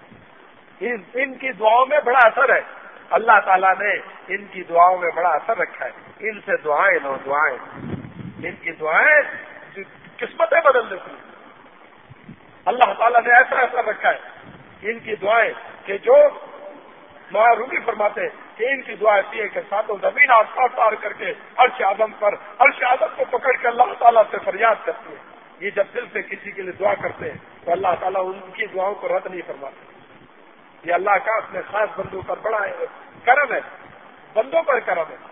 ان کی دعاؤں میں بڑا اثر ہے. اللہ تعالیٰ نے ان کی دعاؤں میں بڑا اثر رکھا ہے. ان سے دعائیں لو، دعائیں. ان کی دعائیں قسمتیں بدل دیتی ہیں. اللہ تعالیٰ نے ایسا اثر رکھا ہے ان کی دعائیں کہ جو رومی فرماتے ہیں کہ ان کی دعا ایسی ہے کہ ساتوں زمین آسمان پار کر کے عرش اعظم پر، عرش اعظم کو پکڑ کے اللہ تعالیٰ سے فریاد کرتی ہے. یہ جب دل سے کسی کے لیے دعا کرتے ہیں تو اللہ تعالیٰ ان کی دعاؤں کو رد نہیں فرماتے. یہ اللہ کا اپنے خاص بندوں پر بڑا کرم ہے، بندوں پر کرم ہے.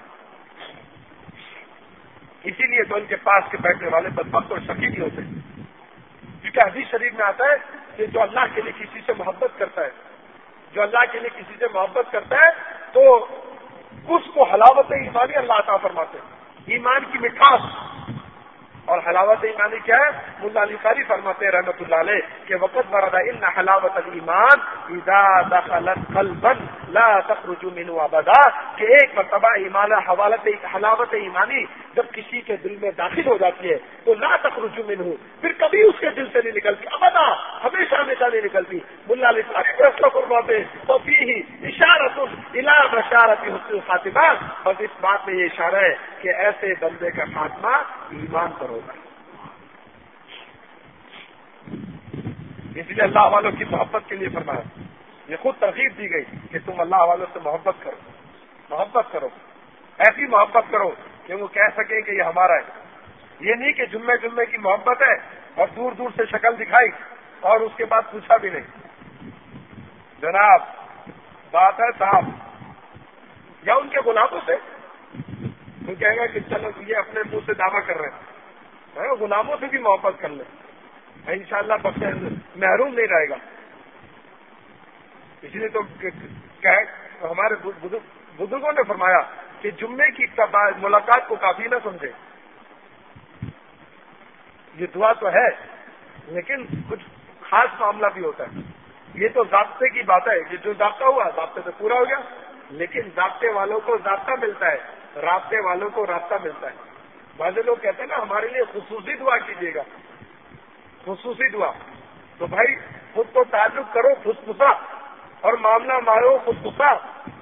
اسی لیے تو ان کے پاس کے بیٹھنے والے بدبخت اور شقی نہیں ہوتے. کیونکہ حدیث شریف میں آتا ہے کہ جو اللہ کے لیے کسی سے محبت کرتا ہے، جو اللہ کے لیے کسی سے محبت کرتا ہے تو اس کو حلاوت ایمانی اللہ عطا فرماتے ہیں. ایمان کی مٹھاس اور حلاوت ایمانی کیا ہے؟ ملا علی قاری فرماتے ہیں رحمۃ اللہ علیہ کہ وقت ورد ان حلاوت الایمان اذا دخلت قلبا لا تخرج منه ابدا، کہ ایک مرتبہ ایمان حلاوت ایمانی جب کسی کے دل میں داخل ہو جاتی ہے تو لا تخرج منه، پھر کبھی اس کے دل سے نہیں نکلتی، ابدا، ہمیشہ ہمیشہ نہیں نکلتی. ملا علی قاری فیصلہ فرماتے ہیں تو فیہ اشارۃ الی بشارۃ حسن الخاتمہ، بس اس بات میں یہ اشارہ ہے کہ ایسے بندے کا خاتمہ ایمان پر ہوگا. اس لیے اللہ والوں کی محبت کے لیے فرمایا، یہ خود ترغیب دی گئی کہ تم اللہ والوں سے محبت کرو، محبت کرو، ایسی محبت کرو کہ وہ کہہ سکے کہ یہ ہمارا ہے. یہ نہیں کہ جمعے جمعے کی محبت ہے اور دور دور سے شکل دکھائی اور اس کے بعد پوچھا بھی نہیں. جناب بات ہے صاحب، یا ان کے غلاموں سے تو کہے گا کہ چلو یہ اپنے منہ سے دعویٰ کر رہے ہیں، غلاموں سے بھی محبت کر لیں، انشاءاللہ محروم نہیں رہے گا. اس لیے تو ہمارے بزرگوں نے فرمایا کہ جمعے کی ملاقات کو کافی نہ سمجھے. یہ دعا تو ہے لیکن کچھ خاص معاملہ بھی ہوتا ہے. یہ تو ضابطے کی بات ہے کہ جو ضابطہ ہوا ضابطے سے پورا ہو گیا، لیکن ضابطے والوں کو ضابطہ ملتا ہے، رابطے والوں کو رابطہ ملتا ہے. بعض لوگ کہتے ہیں نا ہمارے لیے خصوصی دعا کیجیے گا، خصوصی دعا. تو بھائی خود تو تعلق کرو خصوصا اور معاملہ مارو خصوصا.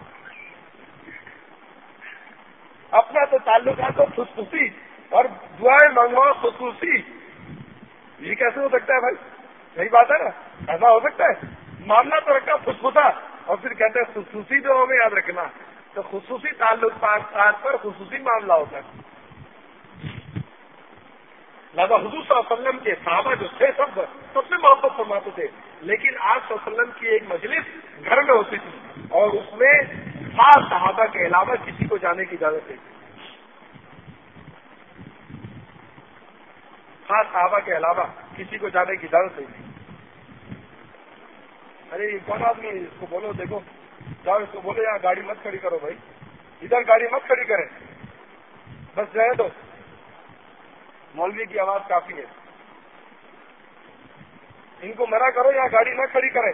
اپنا تو تعلقات ہو خصوصی اور دعائیں منگواؤ خصوصی. یہ کیسے ہو سکتا ہے بھائی؟ صحیح بات ہے نا، ایسا ہو سکتا ہے؟ معاملہ تو رکھا خصوصا اور پھر کہتے ہیں خصوصی دعاؤں میں یاد رکھنا. تو خصوصی تعلقات پر خصوصی معاملہ ہوتا ہے. لہٰذا حضور صلی اللہ علیہ وسلم کے صحابہ جو تھے سب سے محبت فرماتے تھے، لیکن آپ صلی اللہ علیہ وسلم کی ایک مجلس گھر میں ہوتی تھی اور اس میں خاص صحابہ کے علاوہ کسی کو جانے کی اجازت نہیں تھی. خاص صحابہ کے علاوہ کسی کو جانے کی اجازت نہیں تھی. ارے یہ کون آدمی ہے؟ اس کو بولو، دیکھو جاؤ اس کو بولو یہاں گاڑی مت کھڑی کرو بھائی، ادھر گاڑی مت کھڑی کریں، بس رہے دو، مولوی کی آواز کافی ہے، ان کو منع کرو یہاں گاڑی نہ کھڑی کریں.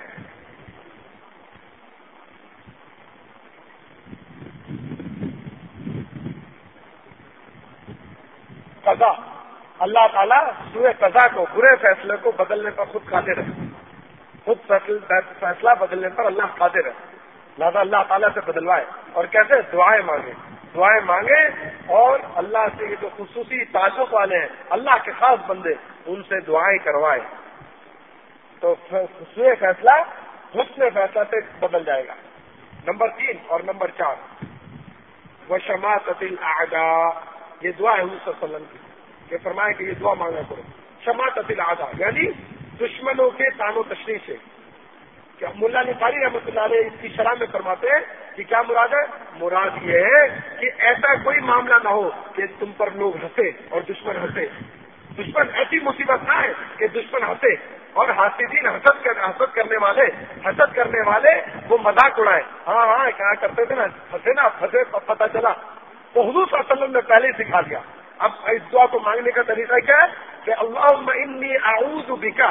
قضا، اللہ تعالیٰ سوئے قضا کو، برے فیصلے کو بدلنے پر خود قادر ہے. خود فیصلہ بدلنے پر اللہ قادر ہے. لہذا اللہ تعالیٰ سے بدلوائے. اور کیسے؟ دعائیں مانگے اور اللہ سے یہ جو خصوصی تعلق والے ہیں، اللہ کے خاص بندے، ان سے دعائیں کروائے تو سوئے فیصلہ حسن فیصلہ سے بدل جائے گا. نمبر 3 اور نمبر 4 وشماتۃ الاعداء، یہ دعا ہے حضور صلی اللہ علیہ وسلم کی کہ فرمائے کہ یہ دعا مانگا کرو. شماتۃ الاعداء یعنی دشمنوں کے طعن و تشریح سے. کیا ملا نثاری رحمۃ اللہ علیہ اس کی شرح میں فرماتے ہیں کہ کیا مراد ہے؟ مراد یہ ہے کہ ایسا کوئی معاملہ نہ ہو کہ تم پر لوگ ہنسے اور دشمن ہنسے. دشمن ایسی مصیبت نہ ہے کہ دشمن ہنسے اور حاسدین حسد کرنے والے وہ مذاق اڑائے. ہاں کیا کرتے تھے نا، ہنسے پتہ چلا. تو حضور صلی اللہ علیہ وسلم نے پہلے ہی سکھا دیا. اب اس دعا کو مانگنے کا طریقہ کیا ہے کہ اللہم انی اعوذ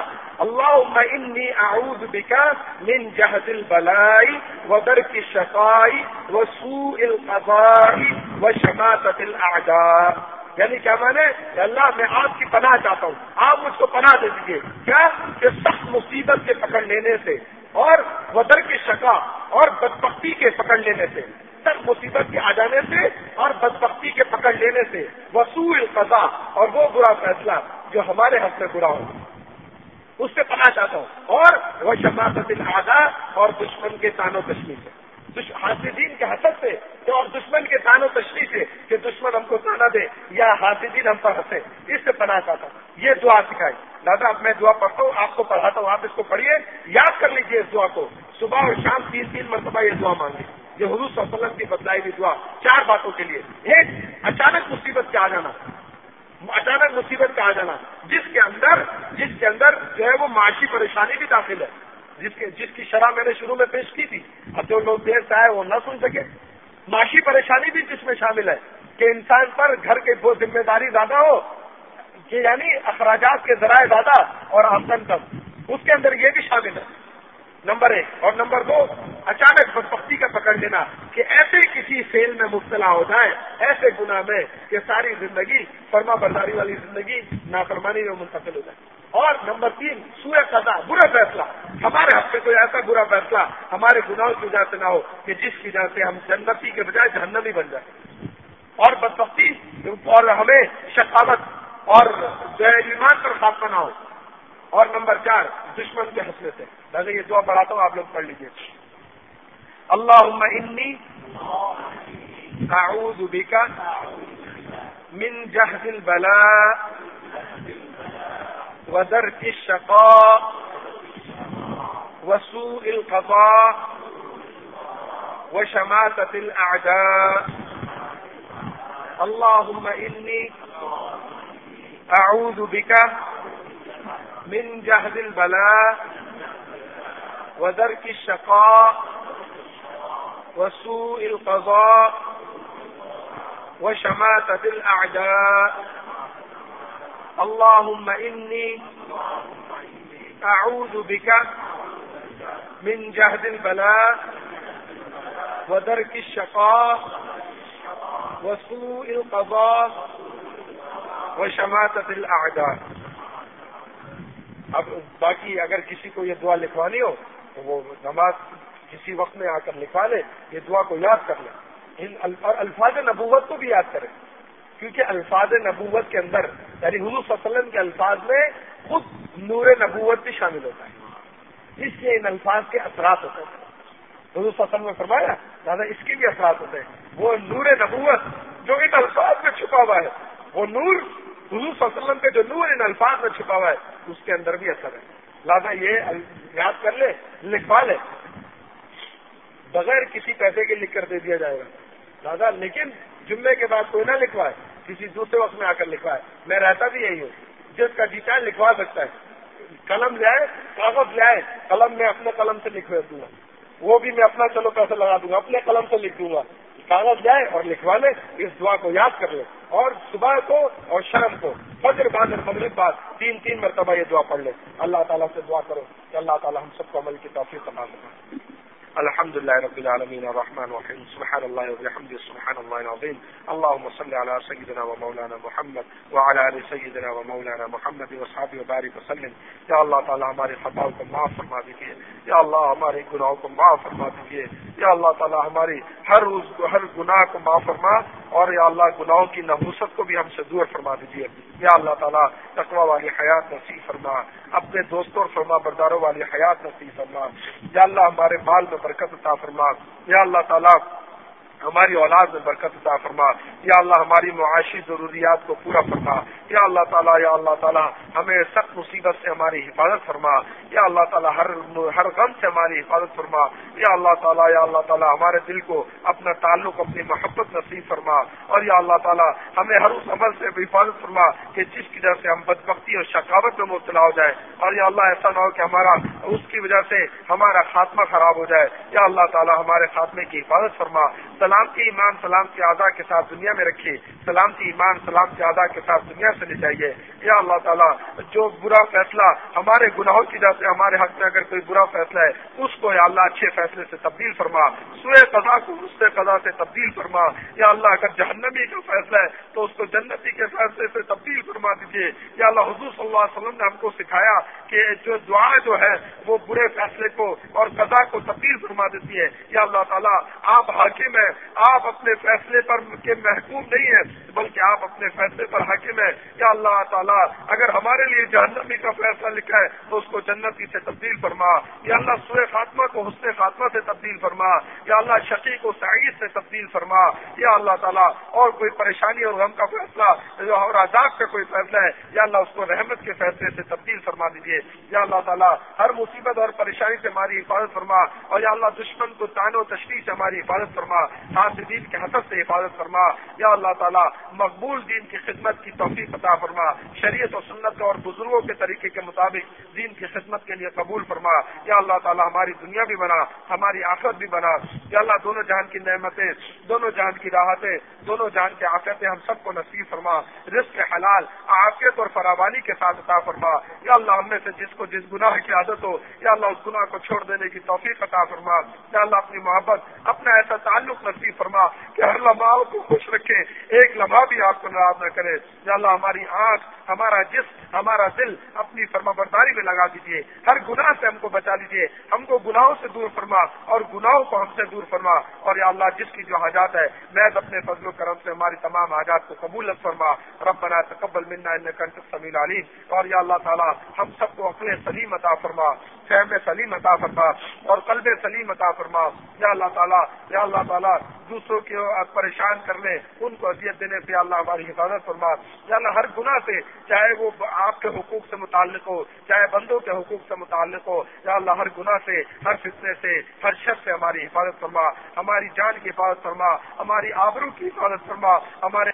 بک من جہد البلاء ودرک الشقاء وسوء القضاء وشماتۃ الاعداء. یعنی کیا مانے کہ اللہ میں آپ کی پناہ چاہتا ہوں، آپ مجھ کو پناہ دے دیجیے. کیا کہ سخت مصیبت کے پکڑ لینے سے اور ودرک الشقاء اور بدبختی کے پکڑ لینے سے، سخت مصیبت کے آ جانے سے اور بدبختی کے پکڑ لینے سے، وسوء القضاء اور وہ برا فیصلہ جو ہمارے حق میں برا ہو، اس سے پناہ چاہتا ہوں. اور وہ شماتۃ الاعداء اور دشمن کے طعن و تشریح سے، حاسدین کے حسد سے اور دشمن کے طعن و تشریح سے کہ دشمن ہم کو طعنہ دے یا حاسدین ہم پر ہنسے، اس سے پناہ چاہتا ہوں. یہ دعا سکھائی. دادا اب میں دعا پڑھتا ہوں، آپ کو پڑھاتا ہوں، آپ اس کو پڑھیے، یاد کر لیجیے اس دعا کو. صبح اور شام 3 مرتبہ یہ دعا مانگی. یہ حضور صلی اللہ علیہ وسلم کی بتلائی ہوئی دعا 4 باتوں کے لیے. ایک، اچانک مصیبت کا آ جانا، جس کے اندر جو ہے وہ معاشی پریشانی بھی داخل ہے، جس کی شرح میں نے شروع میں پیش کی تھی. اب جو لوگ دیر سے آئے وہ نہ سن سکے. معاشی پریشانی بھی جس میں شامل ہے کہ انسان پر گھر کے وہ ذمہ داری زیادہ ہو کہ یعنی اخراجات کے ذرائع زیادہ اور آمدن کم، اس کے اندر یہ بھی شامل ہے. نمبر 1 اور نمبر 2 اچانک بدبختی کا پکڑ لینا کہ ایسے کسی فعل میں مبتلا ہو جائے، ایسے گناہ میں کہ ساری زندگی فرما برداری والی زندگی نافرمانی میں منتقل ہو جائے. اور نمبر 3 سوء قضا، برا فیصلہ، ہمارے حق میں کوئی ایسا برا فیصلہ ہمارے گناہوں کی وجہ سے نہ ہو کہ جس کی وجہ سے ہم جنتی کے بجائے جہنمی بن جائیں. اور بدبختی اور ہمیں شقاوت اور ایمان پر خاتمہ نہ ہو. اور نمبر 4 دشمن کے حسلے سے. میں یہ دعا پڑھاتا ہوں، آپ لوگ پڑھ لیجیے. اللہم انی اعوذ بک من جہد البلاء ودرک الشقاء وسوء القضاء وشماتۃ الاعداء. اللہم انی اعوذ بک من جہد البلاء ودرک الشقاء وسوء القضاء وشماتۃ الاعداء. اللهم إني أعوذ بك من جهد البلاء ودرك الشقاء وسوء القضاء وشماتة الأعداء. اب باقی اگر کسی کو یہ دعا لکھوانی ہو تو وہ نماز کسی وقت میں آ کر لکھوا لے، یہ دعا کو یاد کر لیں اور الفاظ نبوت کو بھی یاد کریں، کیونکہ الفاظ نبوت کے اندر یعنی حضور صلی اللہ علیہ وسلم کے الفاظ میں خود نور نبوت بھی شامل ہوتا ہے، اس لیے ان الفاظ کے اثرات ہوتے ہیں. حضور صلی اللہ علیہ وسلم نے فرمایا لہٰذا اس کے بھی اثرات ہوتے ہیں۔ وہ نور نبوت جو ان الفاظ میں چھپا ہوا ہے، وہ نور حضور صلی اللہ علیہ وسلم کے جو نور ان الفاظ میں چھپا ہوا ہے، اس کے اندر بھی اثر ہے۔ لہٰذا یہ یاد کر لے، لکھوا لے، بغیر کسی پیسے کے لکھ کر دے دیا جائے گا۔ لہٰذا لیکن جمعے کے بعد کوئی نہ لکھوائے، کسی دوسرے وقت میں آ کر لکھوائے۔ میں رہتا بھی یہی ہوں، جس کا جی چاہے لکھوا سکتا ہے، قلم لے آئے، کاغذ لے آئے، قلم میں اپنے قلم سے لکھوا دوں گا، وہ بھی میں اپنا چلو پیسے لگا دوں گا، اپنے قلم سے لکھ دوں گا۔ کاغذ جائے اور لکھوا لے، اس دعا کو یاد کر لے، اور صبح کو اور شام کو، فجر بعد اور مغرب بعد 3 مرتبہ یہ دعا پڑھ لے۔ اللہ تعالیٰ سے دعا کرو کہ اللہ تعالیٰ ہم سب کو عمل کی توفیق عطا فرمائے۔ الحمد لله رب العالمين الرحمن الرحيم سبحان الله وبحمده سبحان الله العظيم اللهم صل على سيدنا ومولانا محمد وعلى آل سيدنا ومولانا محمد وصحبه وبارك وسلم۔ یا اللہ تعالی ہمارے خطاؤں کو معاف فرما دیجیے، یا اللہ ہمارے گناہوں کو معاف فرما دیجیے، یا اللہ تعالی ہماری ہر گناہ کو معاف فرما، اور یا اللہ گناہوں کی نحوست کو بھی ہم سے دور فرما دیجیے۔ یا اللہ تعالی تقوی والی حیات نصیب فرما، اپنے دوستوں اور فرما برداروں والی حیات نصیب فرما۔ یا اللہ ہمارے مال میں برکت عطا فرما، یا اللہ تعالی ہماری اولاد میں برکت عطا فرما، یا اللہ ہماری معاشی ضروریات کو پورا فرما، یا اللہ تعالی ہمیں سخت مصیبت سے ہماری حفاظت فرما، یا اللہ تعالی ہر غم سے ہماری حفاظت فرما، یا اللہ تعالی ہمارے دل کو اپنا تعلق، اپنی محبت نصیب فرما، اور یا اللہ تعالی ہمیں ہر اس عمل سے حفاظت فرما کہ جس کی وجہ سے ہم بدبختی اور شقاوت میں مبتلا ہو جائے، اور یا اللہ ایسا نہ ہو کہ اس کی وجہ سے ہمارا خاتمہ خراب ہو جائے۔ یا اللہ تعالی ہمارے خاتمے کی حفاظت فرما، سلامتی ایمان سلامتی اعضاء کے ساتھ دنیا میں رکھے، سلامتی ایمان سلامتی اعضاء کے ساتھ دنیا سے لے جائیے۔ یا اللہ تعالیٰ جو برا فیصلہ ہمارے گناہوں کی وجہ سے ہمارے حق میں اگر کوئی برا فیصلہ ہے، اس کو یا اللہ اچھے فیصلے سے تبدیل فرما، سوء قضا کو حسن قضا سے تبدیل فرما۔ یا اللہ اگر جہنمی کا فیصلہ ہے تو اس کو جنتی کے فیصلے سے تبدیل فرما دیجیے۔ یا اللہ حضور صلی اللہ علیہ وسلم نے ہم کو سکھایا کہ جو دعا جو ہے وہ برے فیصلے کو اور قضا کو تبدیل فرما دیتی ہے۔ یا اللہ تعالیٰ آپ حاکم ہیں، آپ اپنے فیصلے پر کے محکوم نہیں ہیں، بلکہ آپ اپنے فیصلے پر حاکم ہیں۔ یا اللہ تعالیٰ اگر ہمارے لیے جہنمی کا فیصلہ لکھا ہے تو اس کو جنتی سے تبدیل فرما۔ یا اللہ سوء خاتمہ کو حسن خاتمہ سے تبدیل فرما۔ یا اللہ شقی کو سعید سے تبدیل فرما۔ یا اللہ تعالیٰ اور کوئی پریشانی اور غم کا فیصلہ اور عذاب کا کوئی فیصلہ ہے، یا اللہ اس کو رحمت کے فیصلے سے تبدیل فرما دیجیے۔ یا اللہ تعالیٰ ہر مصیبت اور پریشانی سے ہماری حفاظت فرما، اور یا اللہ دشمن کو طعن و تشریح سے ہماری حفاظت فرما، حاسدین کے حسد سے حفاظت فرما۔ یا اللہ تعالیٰ مقبول دین کی خدمت کی توفیق عطا فرما، شریعت و سنت اور بزرگوں کے طریقے کے مطابق دین کی خدمت کے لیے قبول فرما۔ یا اللہ تعالیٰ ہماری دنیا بھی بنا، ہماری آخرت بھی بنا۔ یا اللہ دونوں جہان کی نعمتیں، دونوں جہان کی راحتیں، دونوں جہان کی عافیتیں ہم سب کو نصیب فرما، رزق حلال عافیت اور فراوانی کے ساتھ عطا فرما۔ یا اللہ ہم میں سے جس کو جس گناہ کی عادت ہو، یا اللہ اس گناہ کو چھوڑ دینے کی توفیق عطا فرما۔ یا اللہ اپنی محبت، اپنا ایسا تعلق نصیب فرما کہ ہر لمحہ کو خوش رکھے، ایک لمحہ بھی آپ کو ناراض نہ کرے۔ یا اللہ ہماری آنکھ، ہمارا جسم، ہمارا دل اپنی فرما برداری میں لگا دیجیے، ہر گناہ سے ہم کو بچا لیجیے، ہم کو گناہوں سے دور فرما اور گناہوں کو ہم سے دور فرما۔ اور یا اللہ جس کی جو حاجات ہے محض اپنے فضل و کرم سے ہماری تمام حاجات کو قبول فرما۔ ربنا تقبل منا انک انت السمیع العلیم۔ اور یا اللہ تعالی ہم سب کو عقل سلیم عطا فرما، فہم سلیم عطا فرما اور قلب سلیم عطا فرما۔ یا اللہ تعالی دوسروں کے پریشان کرنے، ان کو اذیت دینے سے اللہ ہماری حفاظت فرما۔ یا اللہ ہر گناہ سے، چاہے وہ آپ کے حقوق سے متعلق ہو، چاہے بندوں کے حقوق سے متعلق ہو، یا اللہ ہر گناہ سے، ہر فتنے سے، ہر شر سے ہماری حفاظت فرما، ہماری جان کی حفاظت فرما، ہماری آبرو کی حفاظت فرما، ہمارے